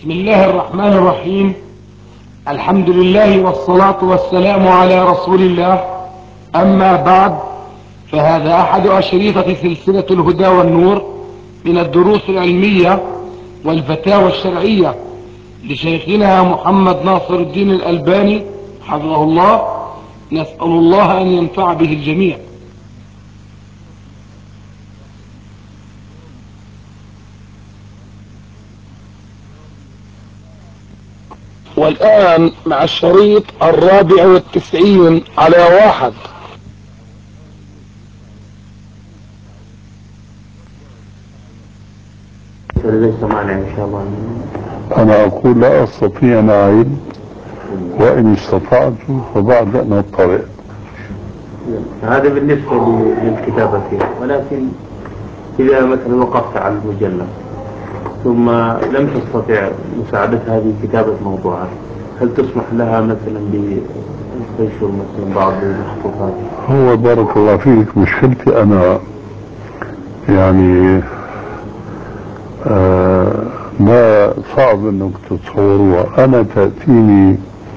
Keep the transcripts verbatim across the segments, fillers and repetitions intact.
بسم الله الرحمن الرحيم. الحمد لله والصلاة والسلام على رسول الله. أما بعد، فهذا أحد أشريطة سلسلة الهدى والنور من الدروس العلمية والفتاوى الشرعية لشيخنا محمد ناصر الدين الألباني حفظه الله. نسأل الله أن ينفع به الجميع. والآن مع الشريط الرابع والتسعين على واحد. ليس معنا إن شاء الله. أنا أقول لا أستطيع أن أعيد، وإن استطعت فبعد أن أطلع. هذا بالنسبة للكتابة فيها، ولكن إذا مثلا وقفت على المجلد ثم لم تستطع مساعدة هذه كتابة موضوعات، هل تسمح لها مثلا بتنشر مثلا بعض المخطوطات؟ هو بارك الله فيك، مشكلتي أنا يعني آه ما صعب أنك تتصوروها. أنا تأتيني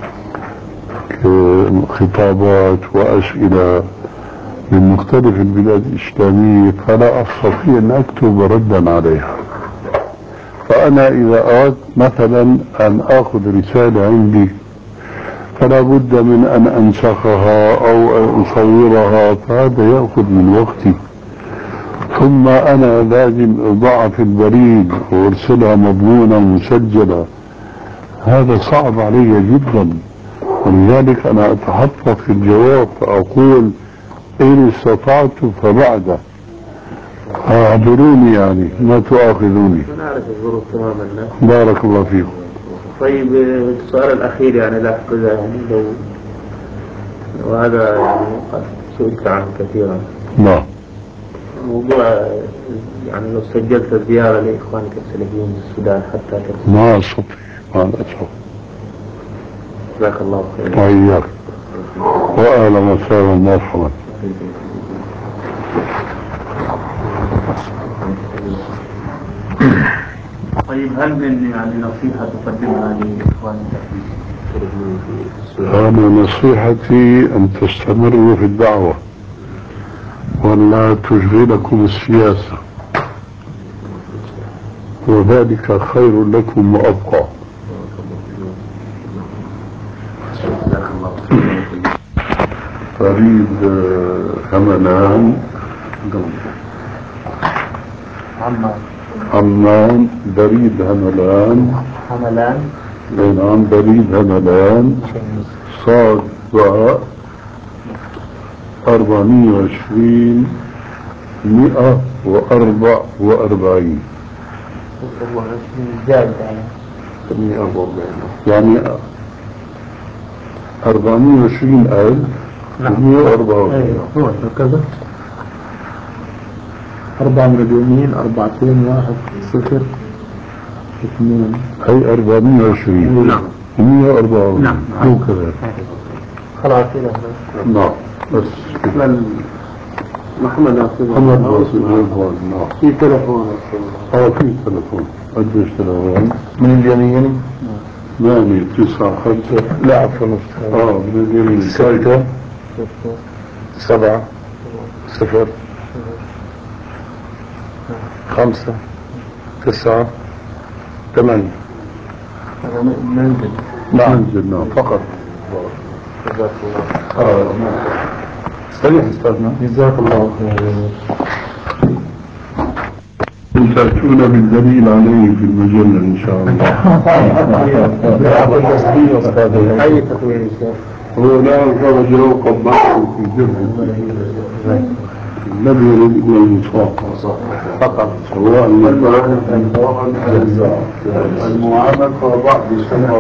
خطابات وأسئلة من مختلف البلاد الإسلامية، فلا أستطيع أن أكتب ردا عليها. فأنا إذا أردت مثلا أن أخذ رسالة عندي فلا بد من أن أنسخها أو أن أصورها، فهذا يأخذ من وقتي، ثم أنا لازم أضعها في البريد وأرسلها مضمونة مسجلة. هذا صعب علي جدا، ولذلك أنا أتحفظ في الجواب فأقول إن استطعت فبعد. أعذروني يعني، ما تؤاخذوني. أنا أعرف الظروف تماما. بارك الله فيكم. طيب السؤال الأخير يعني لا أحفظ يعني لو وهذا يعني قد سئلت عنه كثيرا. نعم. موضوع يعني لو سجلت زيارة لإخوانك السلفيين في السودان حتى تكون. ما أستطيع، ما أستطيع. جزاك الله خير. وإياك. وأهلا وسهلا مرحبا. طيب هل من يعني نصيحة تقدمها لإخوانك في السودان؟ أنا نصيحتي أن تستمروا في الدعوة ولا تشغلكم السياسة، وذلك خير لكم وأبقى. فريد هملان عمان عمان بريد هملان هملان نعم بريد هملان صاد باء أربعمية وعشرين مئة وأربع وأربعين زائد مئة وأربعين يعني أربعمية وعشرين ألف مئة وأربعة وأربعين. هو هكذا أربعة مليونين أربعتين واحد صفر اثنين أي أربعمية وعشرين. نعم. مئة وأربعة وأربعين. نعم. مو كذا. خلاص كده. نعم. بس محمد ناصر. محمد ناصر الرضوان. نعم. في تلفون. اه في تلفون. قديش تلفون؟ من اليمين. ثمانية تسعة خمسة. لا عفوا. اه من اليمين. ستة سبعة صفر خمسة تسعة ثمانية. منزل. نعم. منزل. نعم فقط. جزاك الله. اه صحيح استاذنا. جزاك الله خير. تأتون بالدليل عليه في المجلة إن شاء الله. أي تطوير هو لا خرج يوقف بحثه في جبهة. النبي يريد إلى المصاب فقط. سواء المعانقة بعد سنة.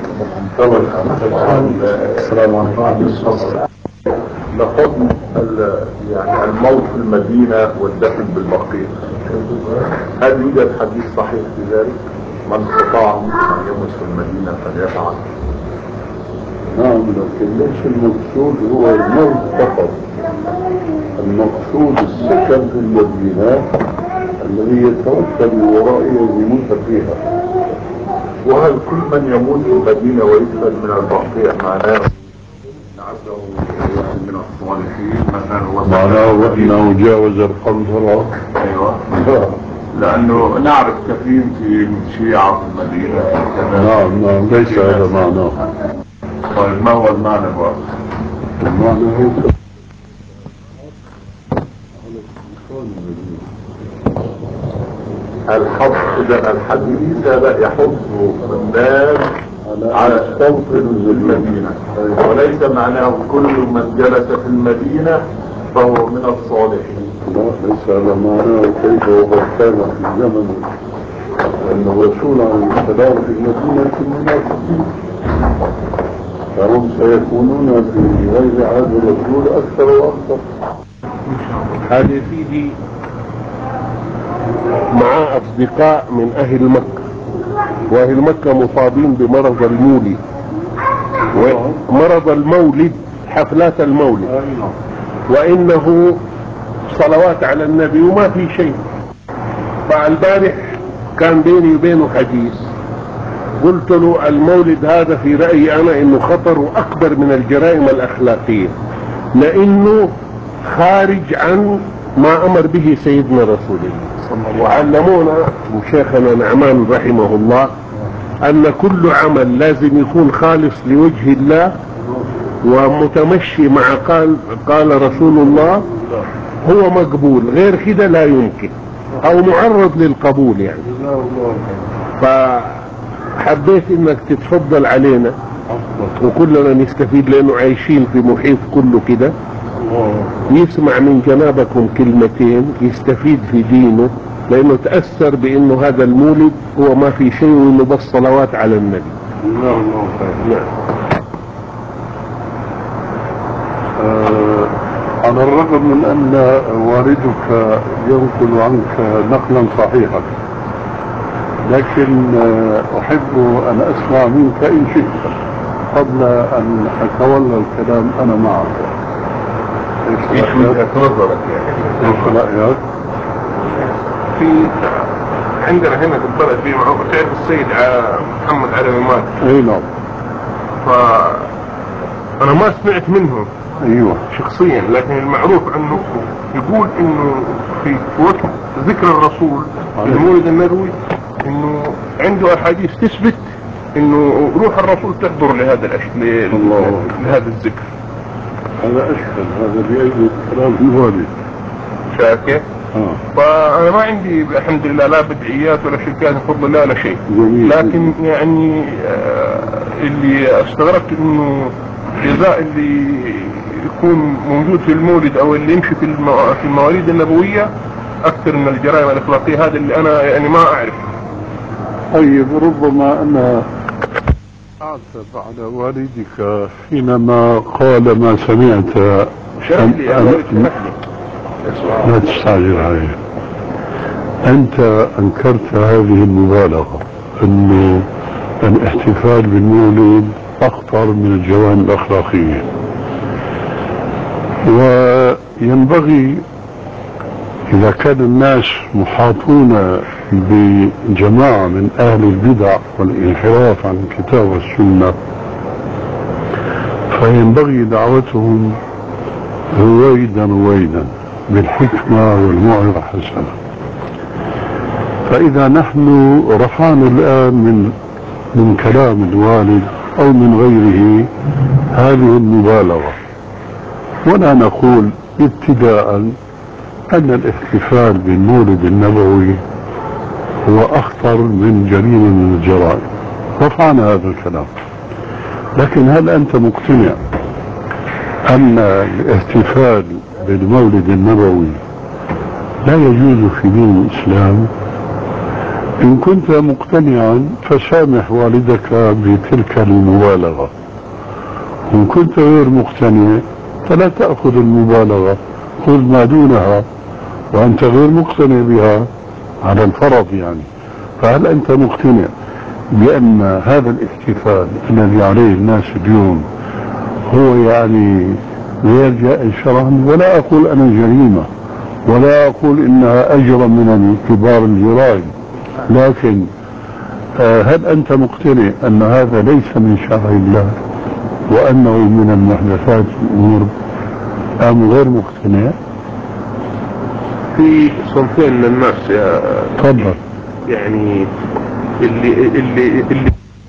السلام عليكم. لحكم يعني الموت في المدينة والدفن بالبقيع، هل يوجد حديث صحيح في ذلك؟ من استطاع أن يموت في المدينة فليفعل. نعم، لكن ليس المقصود هو الموت فقط، المقصود السكن في المدينة الذي يتوفى من ورائه يموت فيها. وهل كل من يموت في المدينة ويدفن من البقيع معناه عزه من الصالحين مثلا؟ معناه انه جاوز القنطرة. ايوه لانه نعرف كثير في شيعة في المدينة. نعم نعم ليس هذا معناه. طيب ما هو المعنى الواضح؟ المعنى هيك الحظ اذا الحديث لا يحض الناس على التوطن في المدينة، وليس معناه كل من جلس في المدينة فهو من الصالحين. لا ليس هذا معناه. كيف وقد كان في الزمن أن الرسول عليه السلام في المدينة المنافقين فهم سيكونون في غير عهد الرسول أكثر وأكثر. هذا سيدي مع أصدقاء من أهل مكة، وأهل مكة مصابين بمرض المولد، ومرض المولد حفلات المولد، وإنه صلوات على النبي وما في شيء. فالبارح كان بيني وبينه حديث، قلت له المولد هذا في رأيي أنا إنه خطره أكبر من الجرائم الأخلاقية، لأنه خارج عن ما أمر به سيدنا رسول الله. وعلمونا شيخنا نعمان رحمه الله أن كل عمل لازم يكون خالص لوجه الله ومتمشي مع قال قال رسول الله هو مقبول، غير كده لا يمكن أو معرض للقبول يعني. فحبيت إنك تتفضل علينا وكلنا نستفيد، لأنه عايشين في محيط كله كده، يسمع من جنابكم كلمتين يستفيد في دينه، لأنه تأثر بأنه هذا المولد هو ما في شيء وإنه بس صلوات على النبي. نعم. آه على الرغم من أن والدك ينقل عنك نقلا صحيحا، لكن أحب أن أسمع منك إن شئت قبل أن أتولى الكلام أنا معك. ايش وجهة نظرك يعني؟ ايش رأيك؟ في عندنا هنا في البلد في معروف تعرف السيد محمد علي مات. اي نعم. فأنا ما سمعت منه ايوه شخصيا، لكن المعروف عنه يقول انه في وقت ذكر الرسول المولد النبوي انه عنده احاديث تثبت انه روح الرسول تحضر لهذا الاشياء لهذا الذكر. هذا اشكل، هذا بأيدي كلام الوالد. شايف كيف؟ اه فانا ما عندي الحمد لله لا بدعيات ولا شركات بفضل الله ولا شيء. جميل. لكن يعني آه اللي استغربت انه الجزاء اللي يكون موجود في المولد او اللي يمشي في المو... في المواليد النبوية اكثر من الجرائم الاخلاقية. هذا اللي انا يعني ما اعرف. طيب ربما انا اعتب على والدك حينما قال ما سمعت. شرح لي يا والد، شرح لي. لا تستعجل عليه. انت انكرت هذه المبالغة انه الاحتفال بالمولد اخطر من الجرائم الاخلاقية، وينبغي اذا كان الناس محاطون بجماعة من اهل البدع والانحراف عن الكتاب والسنة فينبغي دعوتهم رويدا رويدا بالحكمة والموعظة الحسنة. فإذا نحن رفعنا الآن من من كلام الوالد أو من غيره هذه المبالغة، ولا نقول ابتداء أن الاحتفال بالمولد النبوي هو أخطر من جريمة من الجرائم، رفعنا هذا الكلام. لكن هل أنت مقتنع أن الاحتفال بالمولد النبوي لا يجوز في دين الإسلام؟ إن كنت مقتنعا فسامح والدك بتلك المبالغة، إن كنت غير مقتنع فلا تأخذ المبالغة، خذ ما دونها وأنت غير مقتنع بها على الفرض يعني. فهل أنت مقتنع بأن هذا الاحتفال الذي عليه الناس اليوم هو يعني غير جائز شرعا؟ ولا أقول أنا جريمة ولا أقول إنها أجرم من كبار الجرائم، لكن آه هل أنت مقتنع أن هذا ليس من شرع الله وأنه من المحدثات الأمور أم غير مقتنع؟ في صنفين من الناس يا تفضل. يعني اللي اللي اللي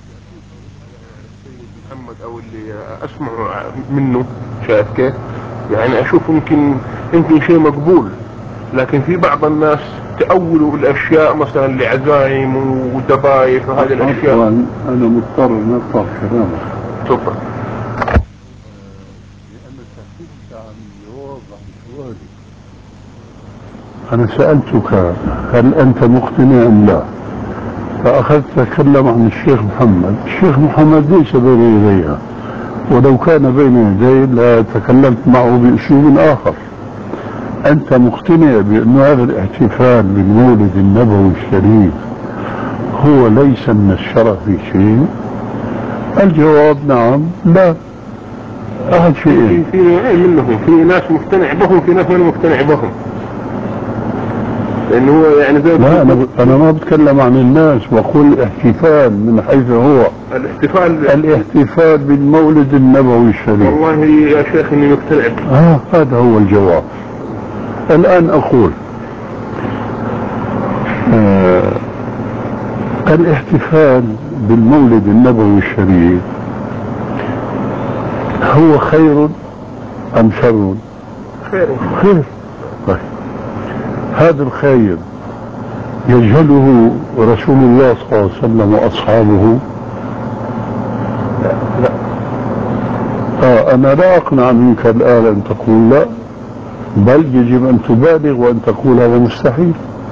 محمد او اللي اسمع منه، شايف كيف؟ يعني اشوف يمكن يمكن شيء مقبول، لكن في بعض الناس تأولوا الاشياء مثلا لعزائم ودبايف وهذه الاشياء. انا مضطر ان اقطع كلامك. تفضل. لانك سئلت عن الجواب عن سؤالي. انا سألتك هل انت مقتنع ام لا؟ فأخذت تتكلم عن الشيخ محمد. الشيخ محمد ليس بين يديها، ولو كان بين يدي لتكلمت معه بأسلوب آخر. أنت مقتنع بأن هذا الاحتفال بالمولد النبوي الشريف هو ليس من الشرع في شيء؟ الجواب نعم لا. أحد شيئين، في نوعين منهم، في ناس مقتنع بهم، في ناس ما مقتنع بهم. لأنه هو يعني زي لا أنا, أنا ما بتكلم عن الناس، بقول الاحتفال من حيث هو الاحتفال الاحتفال بالمولد النبوي الشريف. والله يا شيخ إني مقتنع. آه هذا هو الجواب. الآن أقول آه الاحتفال بالمولد النبوي الشريف هو خير أم شر؟ خير. خير. طيب هذا الخير يجهله رسول الله صلى الله عليه وسلم وأصحابه؟ لا لا. آه أنا لا أقنع منك الآن أن تقول لا، بل يجب أن تبالغ وأن تقول هذا مستحيل.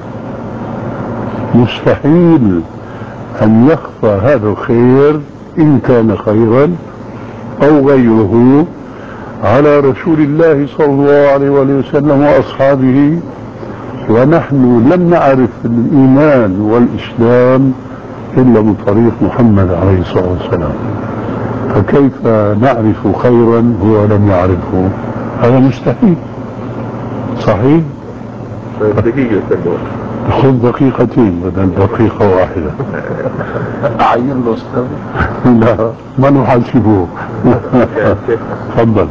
مستحيل أن يخفى هذا الخير إن كان خيرا أو غيره على رسول الله صلى الله عليه وسلم وأصحابه، ونحن لم نعرف الإيمان والإسلام إلا من طريق محمد عليه الصلاة والسلام، فكيف نعرف خيرا هو لم يعرفه؟ هذا مستحيل. صحيح؟ دقيقة كده. خذ دقيقتين بدل دقيقة واحدة. أعين له أستاذ؟ لا ما نحاسبه. تفضل.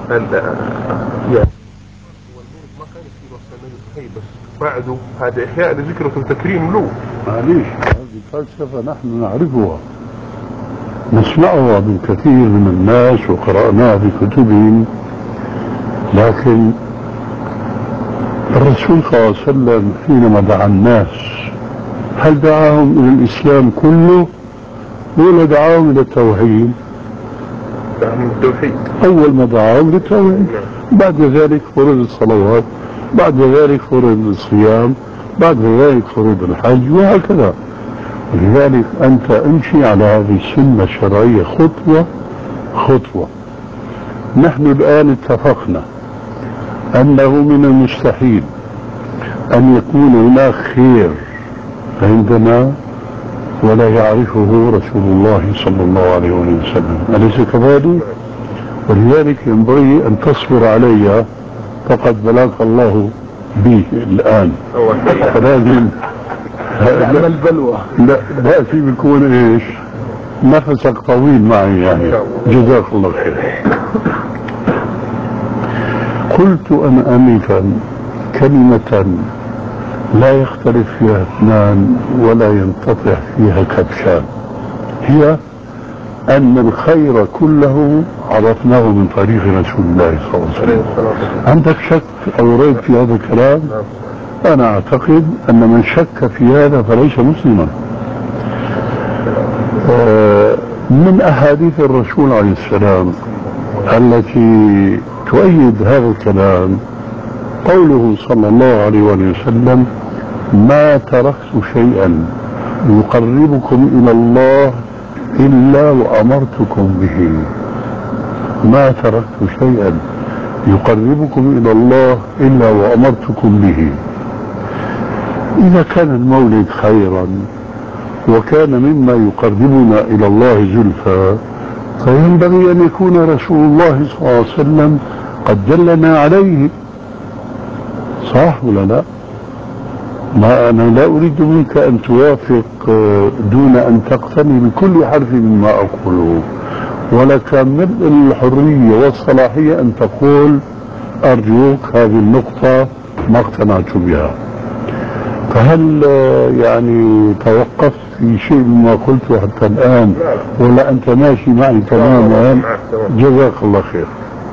بس بعده هذا إحياء لذكرى وتكريم له. معليش هذه فلسفة نحن نعرفها نسمعها من كثير من الناس وقرأناها في كتبهم، لكن الرسول صلى الله عليه وسلم حينما دعا الناس هل دعاهم إلى الإسلام كله ولا دعاهم إلى التوحيد؟ دعاهم التوحيد. أول ما دعاهم للتوحيد، بعد ذلك فرض الصلوات، بعد ذلك فرض الصيام، بعد ذلك فرض الحج وهكذا. ولذلك أنت امشي على هذه السنة الشرعية خطوة خطوة. نحن الآن اتفقنا أنه من المستحيل أن يكون هناك خير عندنا ولا يعرفه رسول الله صلى الله عليه وسلم، أليس كذلك؟ ولذلك ينبغي أن تصبر علي، فقد بلاك الله بي الآن، فلازم نعمل بلوى. لا بأسي بيكون ايش؟ نفسك طويل معي يعني. جزاك الله خير. قلت أنا آنفا كلمة لا يختلف فيها اثنان ولا ينتطع فيها كبشان، هي أن الخير كله عرفناه من طريق رسول الله صلى الله عليه وسلم. عندك شك أو ريب في هذا الكلام؟ أنا أعتقد أن من شك في هذا فليس مسلما. من أحاديث الرسول عليه السلام التي تؤيد هذا الكلام قوله صلى الله عليه وسلم: ما تركت شيئا يقربكم إلى الله إلا وأمرتكم به. ما تركت شيئا يقربكم إلى الله إلا وأمرتكم به. إذا كان المولد خيرا وكان مما يقربنا إلى الله زلفى، فينبغي أن يكون رسول الله صلى الله عليه وسلم قد دلنا عليه، صح ولا لا؟ ما أنا لا أريد منك أن توافق دون أن تقتني بكل حرف مما أقوله، ولك من الحرية والصلاحية أن تقول أرجوك هذه النقطة ما اقتنعت بها. فهل يعني توقفت في شيء مما قلته حتى الآن ولا أنت ماشي معي تماما؟ جزاك الله خير.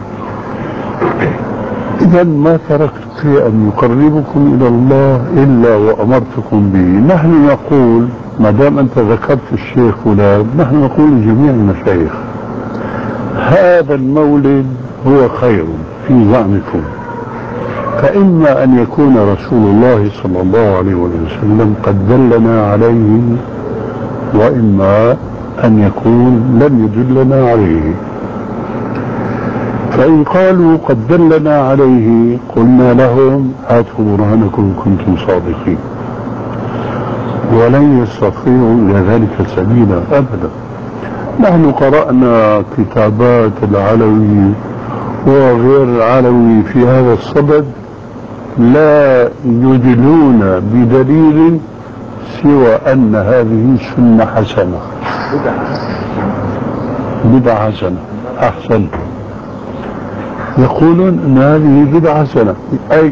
إذا ما تركت شيئا يقربكم إلى الله إلا وأمرتكم به. نحن نقول ما دام أنت ذكرت الشيخ فلان، نحن نقول لجميع المشايخ هذا المولد هو خير في زعمكم، فإما أن يكون رسول الله صلى الله عليه وسلم قد دلنا عليه، وإما أن يكون لم يدلنا عليه. فإن قالوا قد دلنا عليه قلنا لهم هاتوا برهانكم إن كنتم صادقين، ولن يستطيعوا إلى ذلك سبيلا أبدا. نحن قرأنا كتابات العلوي وغير العلوي في هذا الصدد لا يدلون بدليل سوى أن هذه سنة حسنة، بدعة حسنة أحسن. يقولون أن هذه بدعة حسنة، أي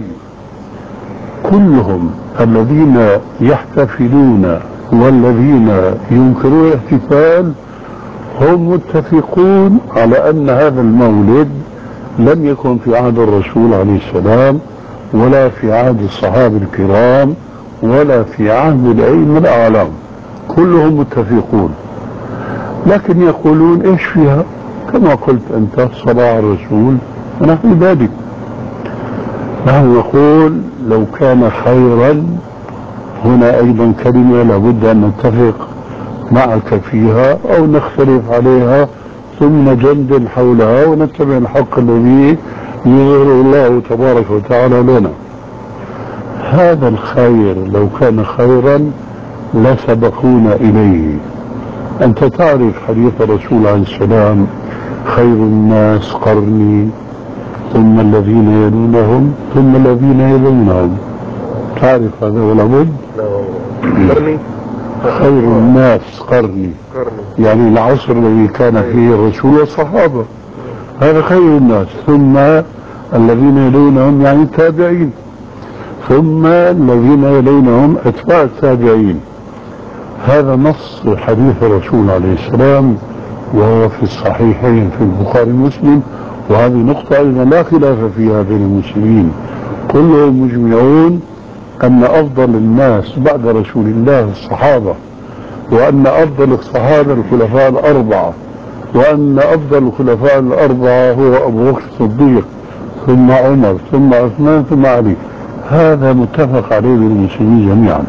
كلهم الذين يحتفلون والذين ينكرون الاحتفال هم متفقون على أن هذا المولد لم يكن في عهد الرسول عليه السلام ولا في عهد الصحابة الكرام ولا في عهد الأئمة الأعلام، كلهم متفقون. لكن يقولون إيش فيها؟ كما قلت أنت صلاة على الرسول ونحو ذلك. نحن نقول لو كان خيرا، هنا أيضا كلمة لابد أن نتفق معك فيها أو نختلف عليها ثم نجندل حولها ونتبع الحق الذي يظهر الله تبارك وتعالى لنا. هذا الخير لو كان خيرا لسبقونا إليه. أنت تعرف حديث الرسول عليه السلام خير الناس قرني ثم الذين يلونهم ثم الذين يلونهم، تعرف هذا ولا بد؟ قرني خير الناس قرني، يعني العصر الذي كان فيه الرسول والصحابة، هذا خير الناس، ثم الذين يلونهم يعني التابعين، ثم الذين يلونهم أتباع التابعين. هذا نص حديث الرسول عليه السلام وهو في الصحيحين في البخاري ومسلم، وهذه نقطة أيضا لا خلاف فيها بين المسلمين، كلهم مجمعون أن أفضل الناس بعد رسول الله الصحابة، وأن أفضل الصحابة الخلفاء الأربعة، وأن أفضل الخلفاء الأربعة هو أبو بكر الصديق ثم عمر ثم عثمان ثم علي. هذا متفق عليه المسلمين جميعا.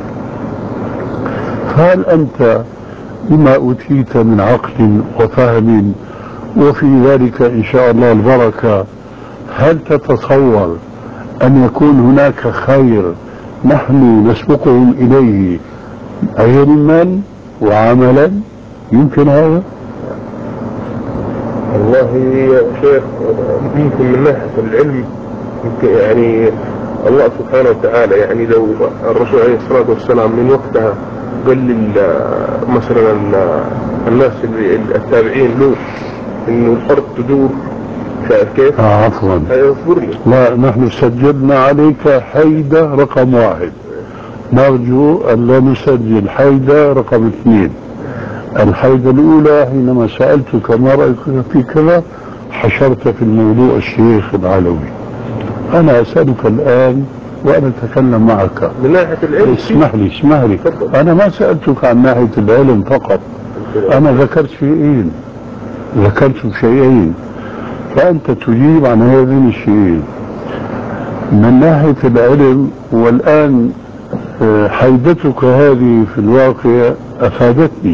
فهل أنت بما أوتيت من عقل وفهم وفي ذلك إن شاء الله البركة، هل تتصور أن يكون هناك خير نحن نسبقهم إليه علما وعملا؟ يمكن هذا؟ والله يا شيخ يمكن من ناحية العلم يعني الله سبحانه وتعالى، يعني لو الرسول عليه الصلاة والسلام من وقتها قال مثلا الناس التابعين له انه الارض تدور كيف؟ آه عفوا لا، نحن سجلنا عليك حيدة رقم واحد، نرجو أن لا نسجل حيدة رقم اثنين. الحيدة الأولى حينما سألتك ما رأيك في كذا حشرت في الموضوع الشيخ العلوي. أنا أسألك الآن وأنا أتكلم معك من ناحية العلم. اسمح لي اسمح لي أنا ما سألتك عن ناحية العلم فقط، أنا ذكرت شيئين ذكرت شيئين فأنت تجيب عن هذين الشيئين. من ناحية العلم، والآن حيدتك هذه في الواقع أفادتني.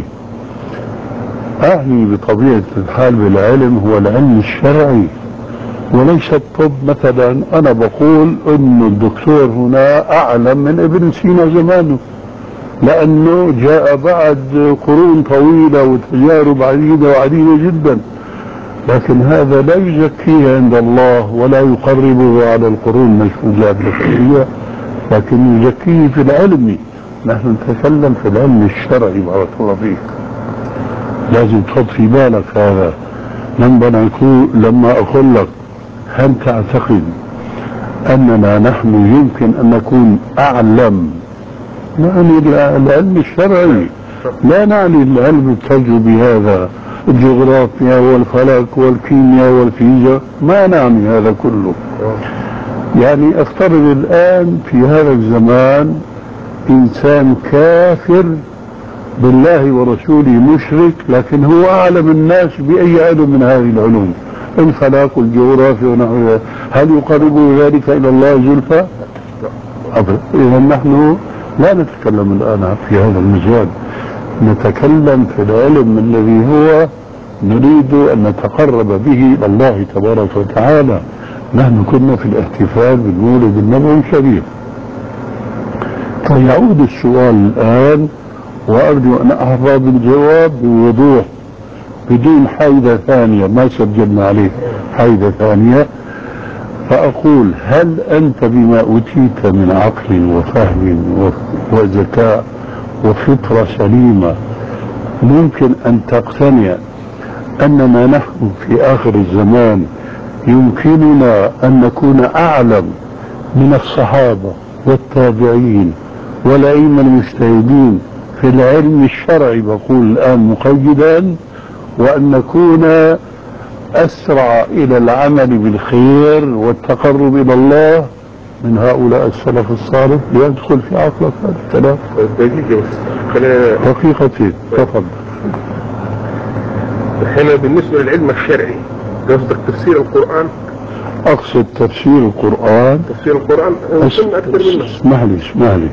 أعني بطبيعة الحال بالعلم هو العلم الشرعي وليس الطب. مثلا أنا بقول أن الدكتور هنا أعلم من ابن سينا زمانه، لأنه جاء بعد قرون طويلة وتجارب عديدة وعديدة جدا، لكن هذا لا يزكيه عند الله ولا يقربه على القرون المشهودة البشرية، لكن نزكيه في العلم. نحن نتكلم في العلم الشرعي بارك الله فيك. لازم تحط في بالك هذا. لما نقول لما أقول لك هل تعتقد أننا نحن يمكن أن نكون أعلم، نعني العلم الشرعي، لا نعني العلم التجربي هذا، الجغرافيا والفلك والكيمياء والفيزياء، ما نعني هذا كله. يعني افترض الآن في هذا الزمان إنسان كافر بالله ورسوله مشرك، لكن هو أعلم الناس بأي علم من هذه العلوم، الفلك والجغرافيا ونحوها، هل يقرب ذلك إلى الله زلفى؟ أبدا. إذا نحن لا نتكلم الآن في هذا المجال، نتكلم في العلم الذي هو نريد أن نتقرب به إلى الله تبارك وتعالى. نحن كنا في الاحتفال بالمولد النبوي الشريف. فيعود السؤال الآن، وأرجو أن أحظى بالجواب بوضوح بدون حيدة ثانية، ما سجلنا عليه حيدة ثانية. فأقول هل أنت بما أوتيت من عقل وفهم وذكاء وفطرة سليمة ممكن أن تقتنع أننا نحن في آخر الزمان يمكننا أن نكون أعلم من الصحابة والتابعين والأئمة المجتهدين في العلم الشرعي، بقول الآن مقيدا، وأن نكون أسرع إلى العمل بالخير والتقرب إلى الله من هؤلاء السلف الصالح؟ ليدخل في عقلك هذا الكلام؟ حقيقتي. تفضل. هنا بالنسبة للعلم الشرعي قصدك تفسير القرآن؟ أقصد تفسير القرآن. تفسير القرآن وصلنا أكثر منه. اسمح لي اسمح لي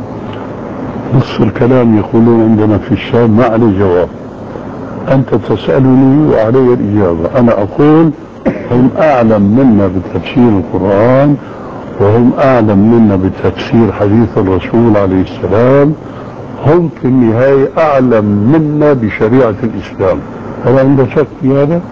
نص الكلام يقولون عندنا في الشام ما عليه جواب. أنت تسألني وعلي الإجابة. أنا أقول هم أعلم منا بتفسير القرآن، وهم أعلم منا بتفسير حديث الرسول عليه السلام، هم في النهاية أعلم منا بشريعة الإسلام. هل عندك شك في هذا؟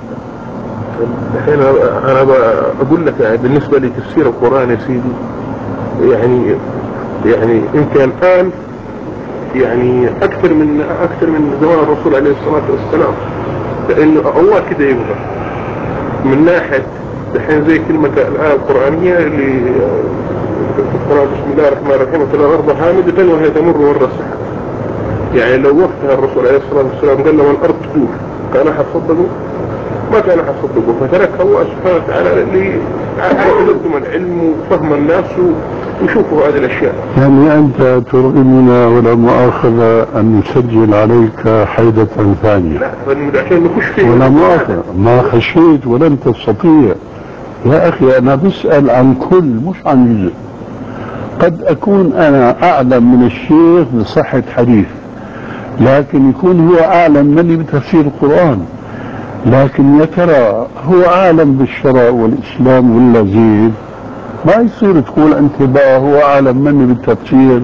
الحين أنا بقول لك يعني بالنسبة لتفسير القرآن يا سيدي، يعني يعني يمكن الآن يعني أكثر من أكثر من زمان الرسول عليه الصلاة والسلام، لأنه الله كده يبغى من ناحية الحين زي كلمة الآية القرآنية اللي في القرآن بسم الله الرحمن الرحيم ترى الأرض حامدة وهي تمر مر السحاب. يعني لو وقتها الرسول عليه الصلاة والسلام قال لهم الأرض تدور كان أحد صدقوا؟ ما كان أحد صدقوا، فتركها الله سبحانه وتعالى على تقدم العلم وفهم الناس ويشوفوا هذه الأشياء. يعني أنت ترغمنا ولا مؤاخذة أن نسجل عليك حيدة ثانية؟ لا عشان نخش فيه ولا مؤاخذة، ما خشيت ولن تستطيع يا أخي. أنا بسأل عن كل مش عن جزء. قد أكون أنا أعلم من الشيخ بصحة حديث، لكن يكون هو أعلم مني بتفسير القرآن. لكن يا ترى هو أعلم بالشرع والإسلام ولا زيد؟ ما يصير تقول أنت بقى هو أعلم مني بالتفسير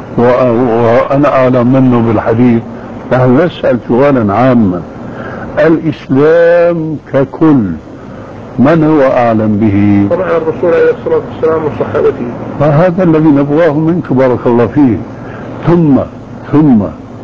وأنا أعلم منه بالحديث. نحن نسأل سؤالا عاما، الإسلام ككل من هو أعلم به؟ طبعا الرسول عليه الصلاة والسلام وصحابته. فهذا الذي نبغاه منك بارك الله فيه. ثم ثم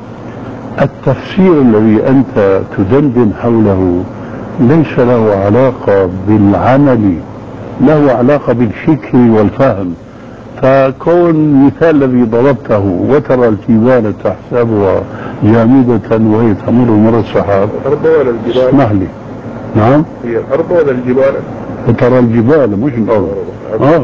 التفسير الذي أنت تدندن حوله ليس له علاقة بالعمل، له علاقة بالفكر والفهم. فكون المثال الذي ضربته وترى الجبال تحسبها جامدة وهي تمر مر السحاب، الأرض ولا الجبال؟ اسمح لي. نعم، هي الأرض ولا الجبال؟ وترى الجبال مش الأرض. آه.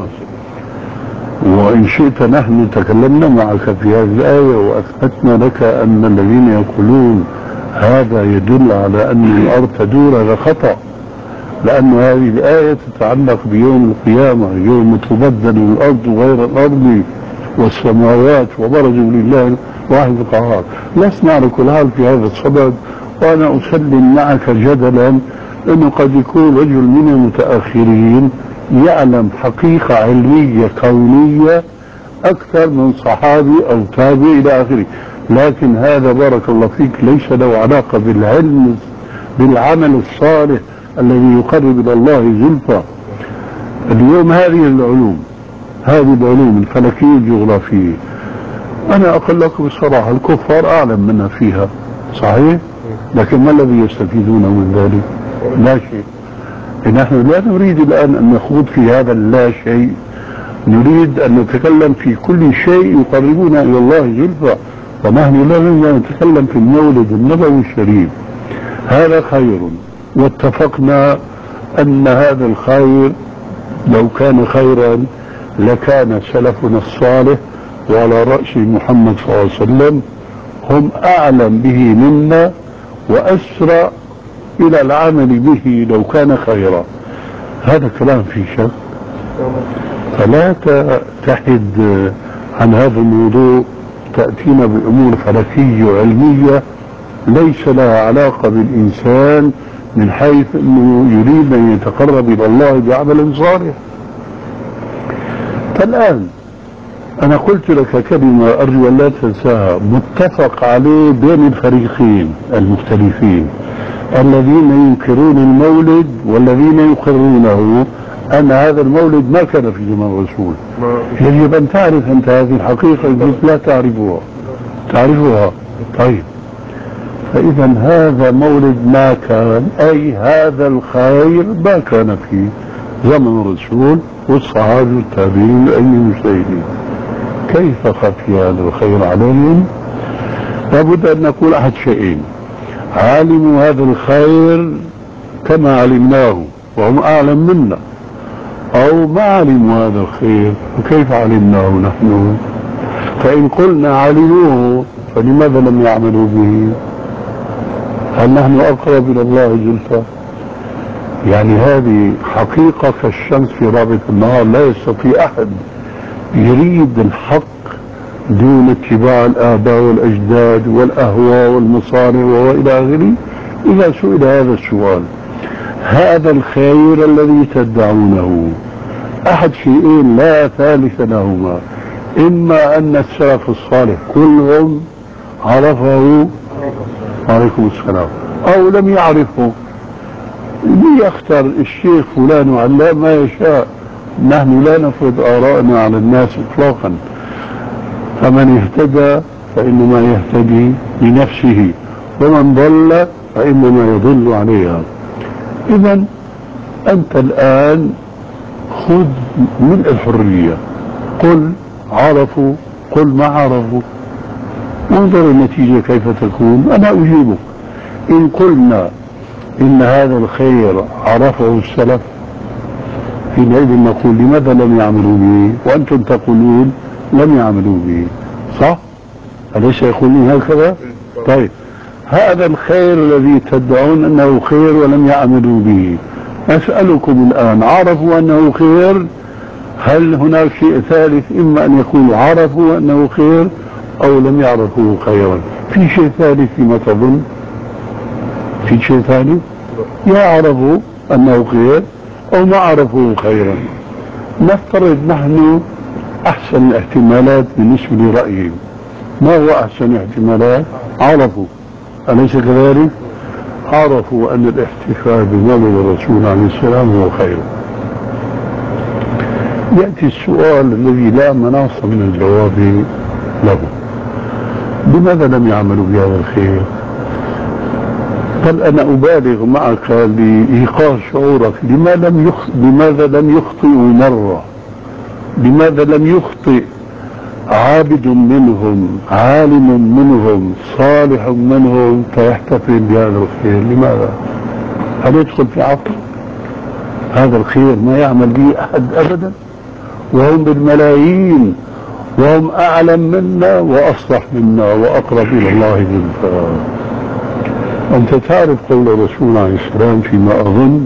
وإن شئت نحن تكلمنا معك في هذه الآية وأثبتنا لك أن الذين يقولون هذا يدل على أن الأرض تدور هذا خطأ، لأن هذه الآية تتعلق بيوم القيامة، يوم تبدل الأرض غير الأرض والسماوات وبرزوا لله واحد القهار. لسنا على كل حال في هذا الصدد، وأنا أسلم معك جدلا أنه قد يكون رجل من المتأخرين يعلم حقيقة علمية كونية أكثر من صحابي أو تابعي إلى آخره، لكن هذا بارك الله فيك ليس له علاقة بالعلم بالعمل الصالح الذي يقرب إلى الله زلفى. اليوم هذه العلوم هذه العلوم الفلكية والجغرافية أنا أقول لكم بصراحة الكفار أعلم منا فيها صحيح؟ لكن ما الذي يستفيدون من ذلك؟ لا شيء. نحن لا نريد الآن أن نخوض في هذا اللا شيء، نريد أن نتكلم في كل شيء يقربنا إلى الله زلفى، ونحن لا نتكلم في المولد النبوي الشريف. هذا خير، واتفقنا أن هذا الخير لو كان خيرا لكان سلفنا الصالح وعلى رأس محمد صلى الله عليه وسلم هم أعلم به منا وأسرع إلى العمل به لو كان خيرا. هذا كلام في شك، فلا تحد عن هذا الموضوع تأتينا بأمور فلكية وعلمية ليس لها علاقة بالإنسان من حيث أنه يريد أن يتقرب إلى الله بعمل صالح. فالآن أنا قلت لك كلمة أرجو أن لا تنساها، متفق عليه بين الفريقين المختلفين الذين ينكرون المولد والذين يقرونه أن هذا المولد ما كان في زمن الرسول. يجب أن تعرف أنت هذه الحقيقة، يجب لا تعرفها تعرفها طيب. فإذا هذا مولد ما كان، أي هذا الخير ما كان في زمن الرسول والصحابة والتابعين أي المجتهدين. كيف خفي هذا الخير عليهم؟ لابد أن نقول أحد شيئين: علموا هذا الخير كما علمناه وهم أعلم منا، أو ما علموا هذا الخير وكيف علمناه نحن. فإن قلنا علموه فلماذا لم يعملوا به؟ هل نحن أقرب إلى الله زلفى؟ يعني هذه حقيقة كالشمس في رابط النهار، لا يستطيع أحد يريد الحق دون اتباع الآباء والأجداد والأهواء والمصالح وإلى آخره. إذا سئل هذا السؤال: هذا الخير الذي تدعونه أحد شيئين لا ثالث لهما، إما أن السلف الصالح كلهم عرفه عليكم السلام أو لم يعرفه. ليختار الشيخ فلان وعلام ما يشاء، نحن لا نفرض آراءنا على الناس إطلاقا. فمن اهتدى فإنما يهتدي لنفسه، ومن ضل فإنما يضل عليها. إذا أنت الآن خذ من الحرية، قل عرفوا قل ما عرفوا، انظر النتيجة كيف تكون. أنا أجيبك. إن قلنا إن هذا الخير عرفه السلف حينئذ نقول: لماذا لم يعملوا به؟ وأنتم تقولون لم يعملوا به، صح؟ أليس يقولون هكذا؟ طيب، هذا الخير الذي تدعون أنه خير ولم يعملوا به، أسألكم الآن: عرفوا أنه خير؟ هل هناك شيء ثالث؟ إما أن يقولوا عرفوا أنه خير أو لم يعرفوا خيرا. في شيء ثالث فيما تظن؟ في شيء ثالث؟ يا عرفوا أنه خير أو ما عرفوا خيرا. نفترض نحن أحسن الاحتمالات بالنسبة لرأيهم. ما هو أحسن احتمالات؟ عرفوا، أليس كذلك؟ عرفوا أن الاحتفال بمولد الرسول عليه السلام هو خير. يأتي السؤال الذي لا مناص من الجواب له: لماذا لم يعملوا بهذا الخير؟ بل أنا أبالغ معك لإيقاظ شعورك. لما لم يخ... لماذا لم يخطئوا مرة؟ لماذا لم يخطئ عابد منهم، عالم منهم، صالح منهم فيحتفل بهذا الخير؟ لماذا؟ هل يدخل في عقل هذا الخير ما يعمل به أحد أبدا؟ وهم بالملايين، وهم أعلم منا وأصلح منا وأقرب إلى الله زلفى. أنت تعرف قول الرسول عليه السلام فيما أظن: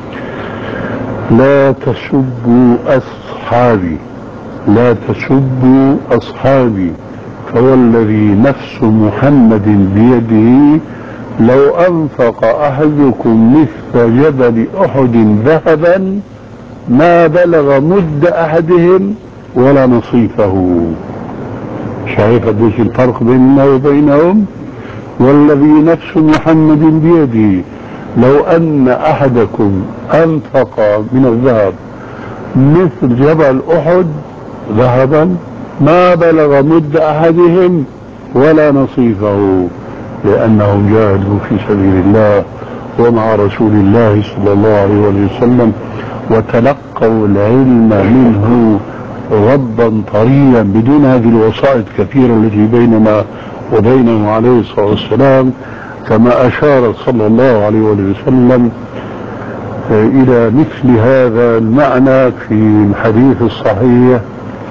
لا تسبوا أصحابي لا تسبوا أصحابي فوالذي نفس محمد بيده لو أنفق أحدكم مثل جبل أحد ذهبا ما بلغ مد أحدهم ولا نصيفه. شايف قديش الفرق بيننا وبينهم؟ والذي نفس محمد بيده لو أن أحدكم أنفق من الذهب مثل جبل أحد ذهبا ما بلغ مد أحدهم ولا نصيفه، لأنهم جاهدوا في سبيل الله ومع رسول الله صلى الله عليه وسلم وتلقوا العلم منه غضا طريا بدون هذه الوسائط الكثيرة التي بيننا وبينه عليه الصلاة والسلام، كما أشار صلى الله عليه وسلم إلى مثل هذا المعنى في الحديث الصحيح: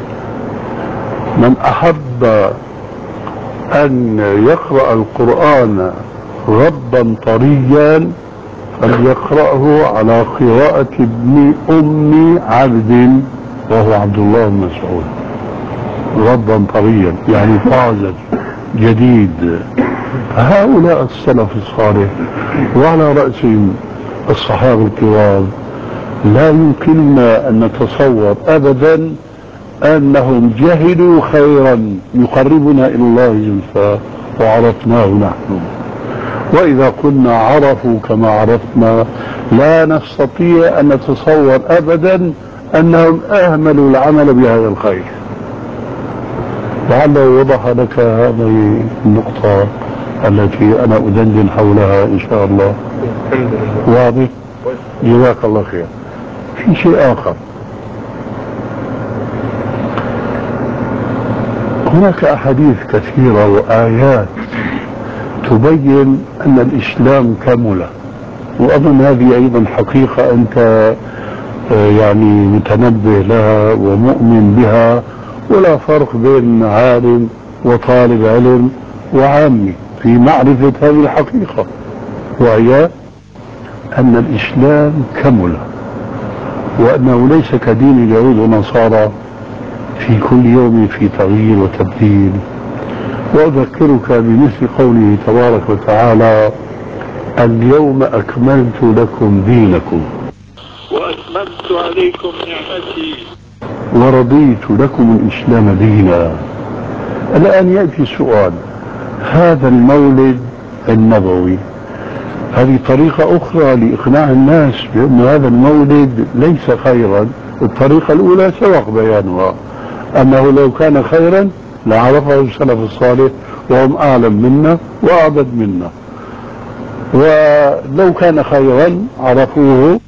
من أحب أن يقرأ القرآن غضا طريا فليقرأه على قراءة ابن أم عبد وهو عبد الله بن مسعود، غضا طريا يعني طازج جديد. هؤلاء السلف الصالح وعلى رأسهم الصحابة الكرام لا يمكننا أن نتصور أبدا أنهم جهلوا خيرا يقربنا إلى الله زلفى وعرفناه نحن، وإذا كنا عرفوا كما عرفنا لا نستطيع أن نتصور أبدا أنهم أهملوا العمل بهذا الخير. لعله وضح لك هذه النقطة التي أنا أدندن حولها إن شاء الله. واضح؟ جزاك الله خير. في شيء آخر، هناك أحاديث كثيرة وآيات تبين أن الإسلام كمل، وأظن هذه أيضا حقيقة أنت يعني متنبه لها ومؤمن بها، ولا فرق بين عالم وطالب علم وعامي في معرفة هذه الحقيقة، وهي أن الإسلام كمل، وأنه ليس كدين اليهود والنصارى في كل يوم في تغيير وتبديل. وأذكرك بمثل قوله تبارك وتعالى: اليوم أكملت لكم دينكم وأتممت عليكم نعمتي ورضيت لكم الإسلام دينا. الآن يأتي السؤال: هذا المولد النبوي هذه طريقة أخرى لإقناع الناس بأن هذا المولد ليس خيرا. الطريقة الأولى سبق بيانها، أنه لو كان خيرا لعرفه السلف الصالح وهم أعلم منا وأعبد منا، ولو كان خيرا عرفوه.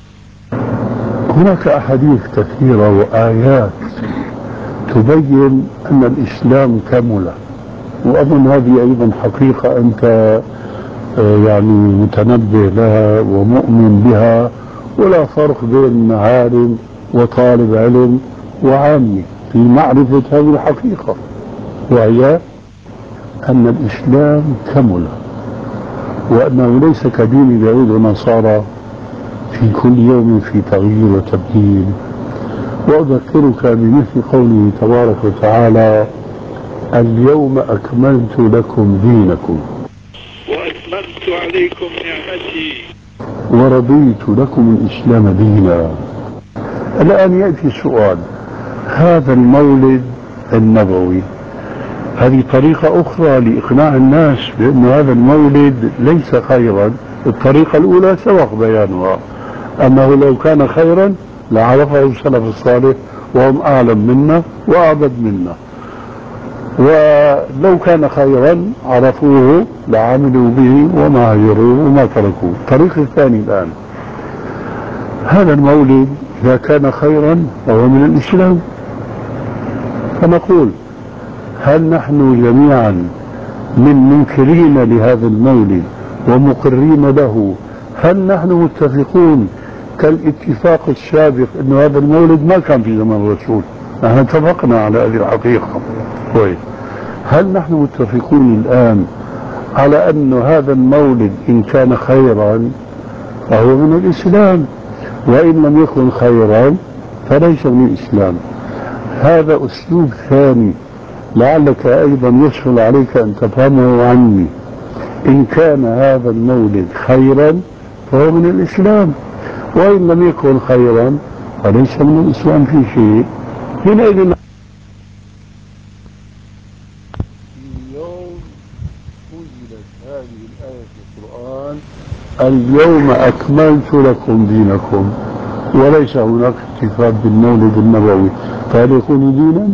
هناك أحاديث كثيرة وآيات تبين أن الإسلام كمل، وأظن هذه أيضا حقيقة أنت يعني متنبه لها ومؤمن بها، ولا فرق بين عالم وطالب علم وعامي في معرفة هذه الحقيقة، وهي أن الإسلام كمل، وأنه ليس كدين اليهود والنصارى في كل يوم في تغيير وتبديل. وأذكرك بمثل قوله تبارك وتعالى: اليوم أكملت لكم دينكم وأتممت عليكم نعمتي ورضيت لكم الإسلام دينا. الآن يأتي السؤال: هذا المولد النبوي هذه طريقة أخرى لإقناع الناس بأن هذا المولد ليس خيرا. الطريقة الأولى سبق بيانها، أنه لو كان خيرا لعرفه السلف الصالح وهم أعلم منا وأعبد منا، ولو كان خيرا عرفوه لعملوا به وما هجروه وما تركوه. الطريق الثاني الآن: هذا المولد إذا كان خيرا فهو من الإسلام، فنقول: هل نحن جميعا من منكرين لهذا المولد ومقرين له؟ هل نحن متفقون كالاتفاق السابق أن هذا المولد ما كان في زمن الرسول؟ نحن اتفقنا على هذه الحقيقة. طيب، هل نحن متفقون الآن على أن هذا المولد إن كان خيرا فهو من الإسلام، وإن لم يكن خيرا فليس من الإسلام؟ هذا أسلوب ثاني لعلك أيضا يسهل عليك أن تفهمه عني. إن كان هذا المولد خيرا فهو من الإسلام، وإن لم يكن خيرا فليس من الإسلام في شيء. حينئذ اليوم وجدت هذه الآية في القرآن: اليوم أكملت لكم دينكم وليس هناك احتفال بالمولد النبوي، فهل يكون دينا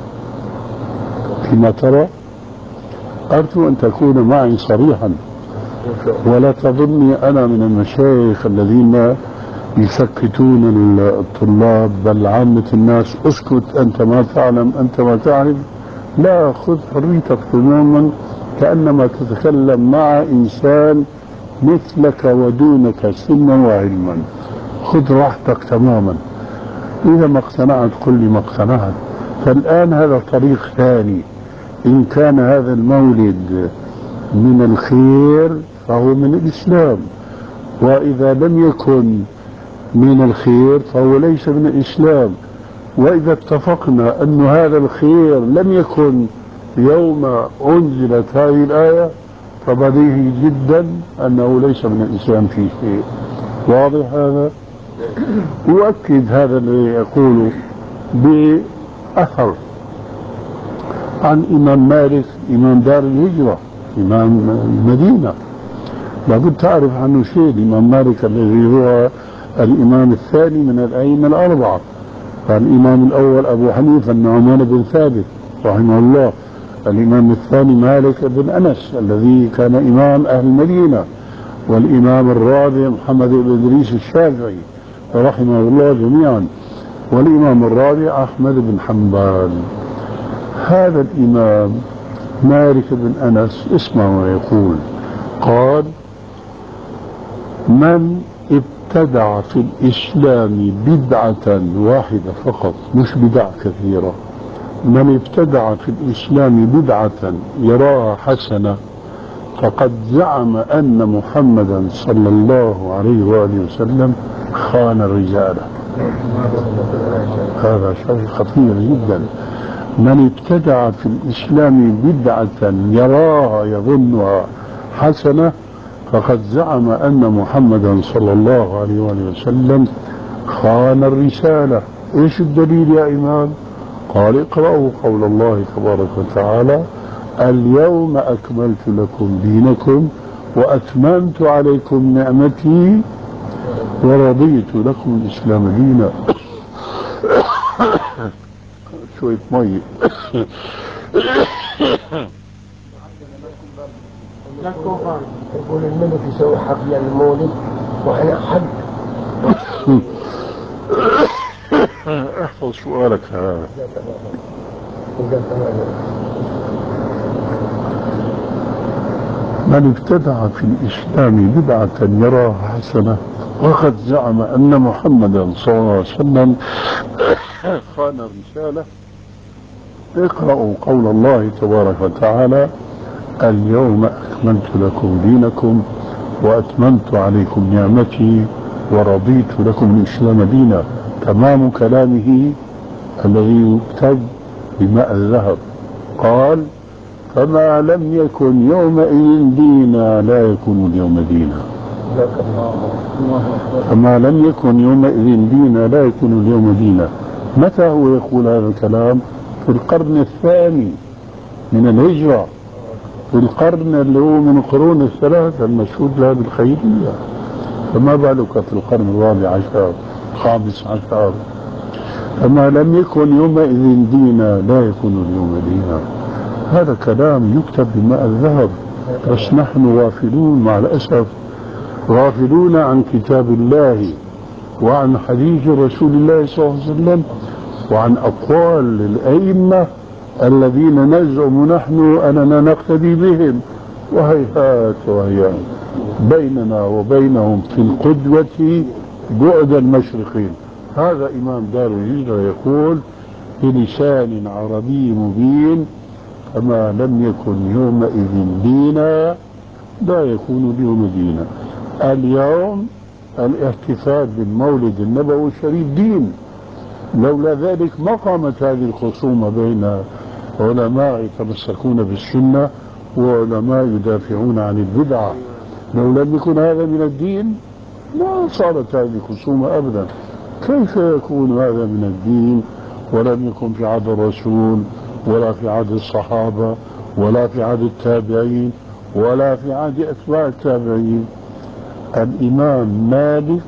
فيما ترى؟ أرجو أن تكون معي صريحا، ولا تظني أنا من المشايخ الذين يسكتون الطلاب بل عامة الناس. اسكت أنت ما تعلم، أنت ما تعرف. لا، خذ حريتك تماما كأنما تتكلم مع إنسان مثلك ودونك سنا وعلما. خذ راحتك تماما. إذا ما اقتنعت قل لي ما اقتنعت. فالآن هذا طريق ثاني. إن كان هذا المولد من الخير فهو من الإسلام، وإذا لم يكن من الخير فهو ليس من الإسلام. وإذا اتفقنا أن هذا الخير لم يكن يوم أنزلت هذه الآية فبديهي جدا أنه ليس من الإسلام في شيء. واضح هذا؟ أؤكد هذا الذي يقوله بأثر عن إمام مالك إمام دار الهجرة إمام المدينة. لابد تعرف عنه شيء. الإمام مالك الذي هو الإمام الثاني من الأئمة الأربعة، فالإمام الأول أبو حنيفة النعمان بن ثابت رحمه الله، الإمام الثاني مالك بن أنس الذي كان إمام أهل المدينة، والإمام الرابع محمد بن إدريس الشافعي رحمه الله جميعا، والإمام الرابع أحمد بن حنبل. هذا الإمام مالك بن أنس اسمع ما يقول. قال: من ابتدع في الإسلام بدعة واحدة فقط، مش بدع كثيرة، من ابتدع في الإسلام بدعة يراها حسنة فقد زعم أن محمدا صلى الله عليه وآله وسلم خان الرجالة. هذا شيء خطير جدا. من ابتدع في الإسلام بدعة يراها يظنها حسنة فقد زعم أن محمدا صلى الله عليه وآله وسلم خان الرسالة. إيش الدليل يا إمام؟ قال: اقرأوا قول الله تبارك وتعالى: اليوم أكملت لكم دينكم وأتممت عليكم نعمتي ورضيت لكم الإسلام دينا. شوية مي. يقول الملك يسوي حفلة المولد واحنا حد. احفظ سؤالك هذا. من ابتدع في الإسلام بدعة يراها حسنة وقد زعم أن محمدا صلى الله عليه وسلم خان الرسالة. اقرأوا قول الله تبارك وتعالى: اليوم أكملت لكم دينكم وأتممت عليكم نعمتي ورضيت لكم الإسلام دينا. تمام كلامه الذي يكتب بماء الذهب. قال: فما لم يكن يومئذ دينا لا يكون اليوم دينا. فما لم يكن يومئذ دينا لا يكون اليوم دينا. متى هو يقول هذا الكلام؟ في القرن الثاني من الهجرة، في القرن اللي هو من القرون الثلاثة المشهود لها بالخيرية. فما بالك في القرن الرابع عشر الخامس عشر؟ فما لم يكن يومئذ دينا لا يكون اليوم دينا. هذا كلام يكتب بماء الذهب، بس نحن غافلون مع الأسف، غافلون عن كتاب الله وعن حديث رسول الله صلى الله عليه وسلم وعن أقوال الأئمة الذين نزعم نحن أننا نقتدي بهم. وهيهات وهيهات بيننا وبينهم في القدوة بعد المشرقين. هذا إمام دار الهجرة يقول بلسان عربي مبين: فما لم يكن يومئذ دينا لا يكون اليوم دينا. اليوم الاحتفال بالمولد النبوي الشريف دين، لولا ذلك ما قامت هذه الخصومة بين علماء يتمسكون بالسنة وعلماء يدافعون عن البدعة. لو لم يكن هذا من الدين ما صارت هذه الخصومة أبدا. كيف يكون هذا من الدين ولم يكن في عهد الرسول ولا في عهد الصحابة ولا في عهد التابعين ولا في عهد أتباع التابعين؟ الإمام مالك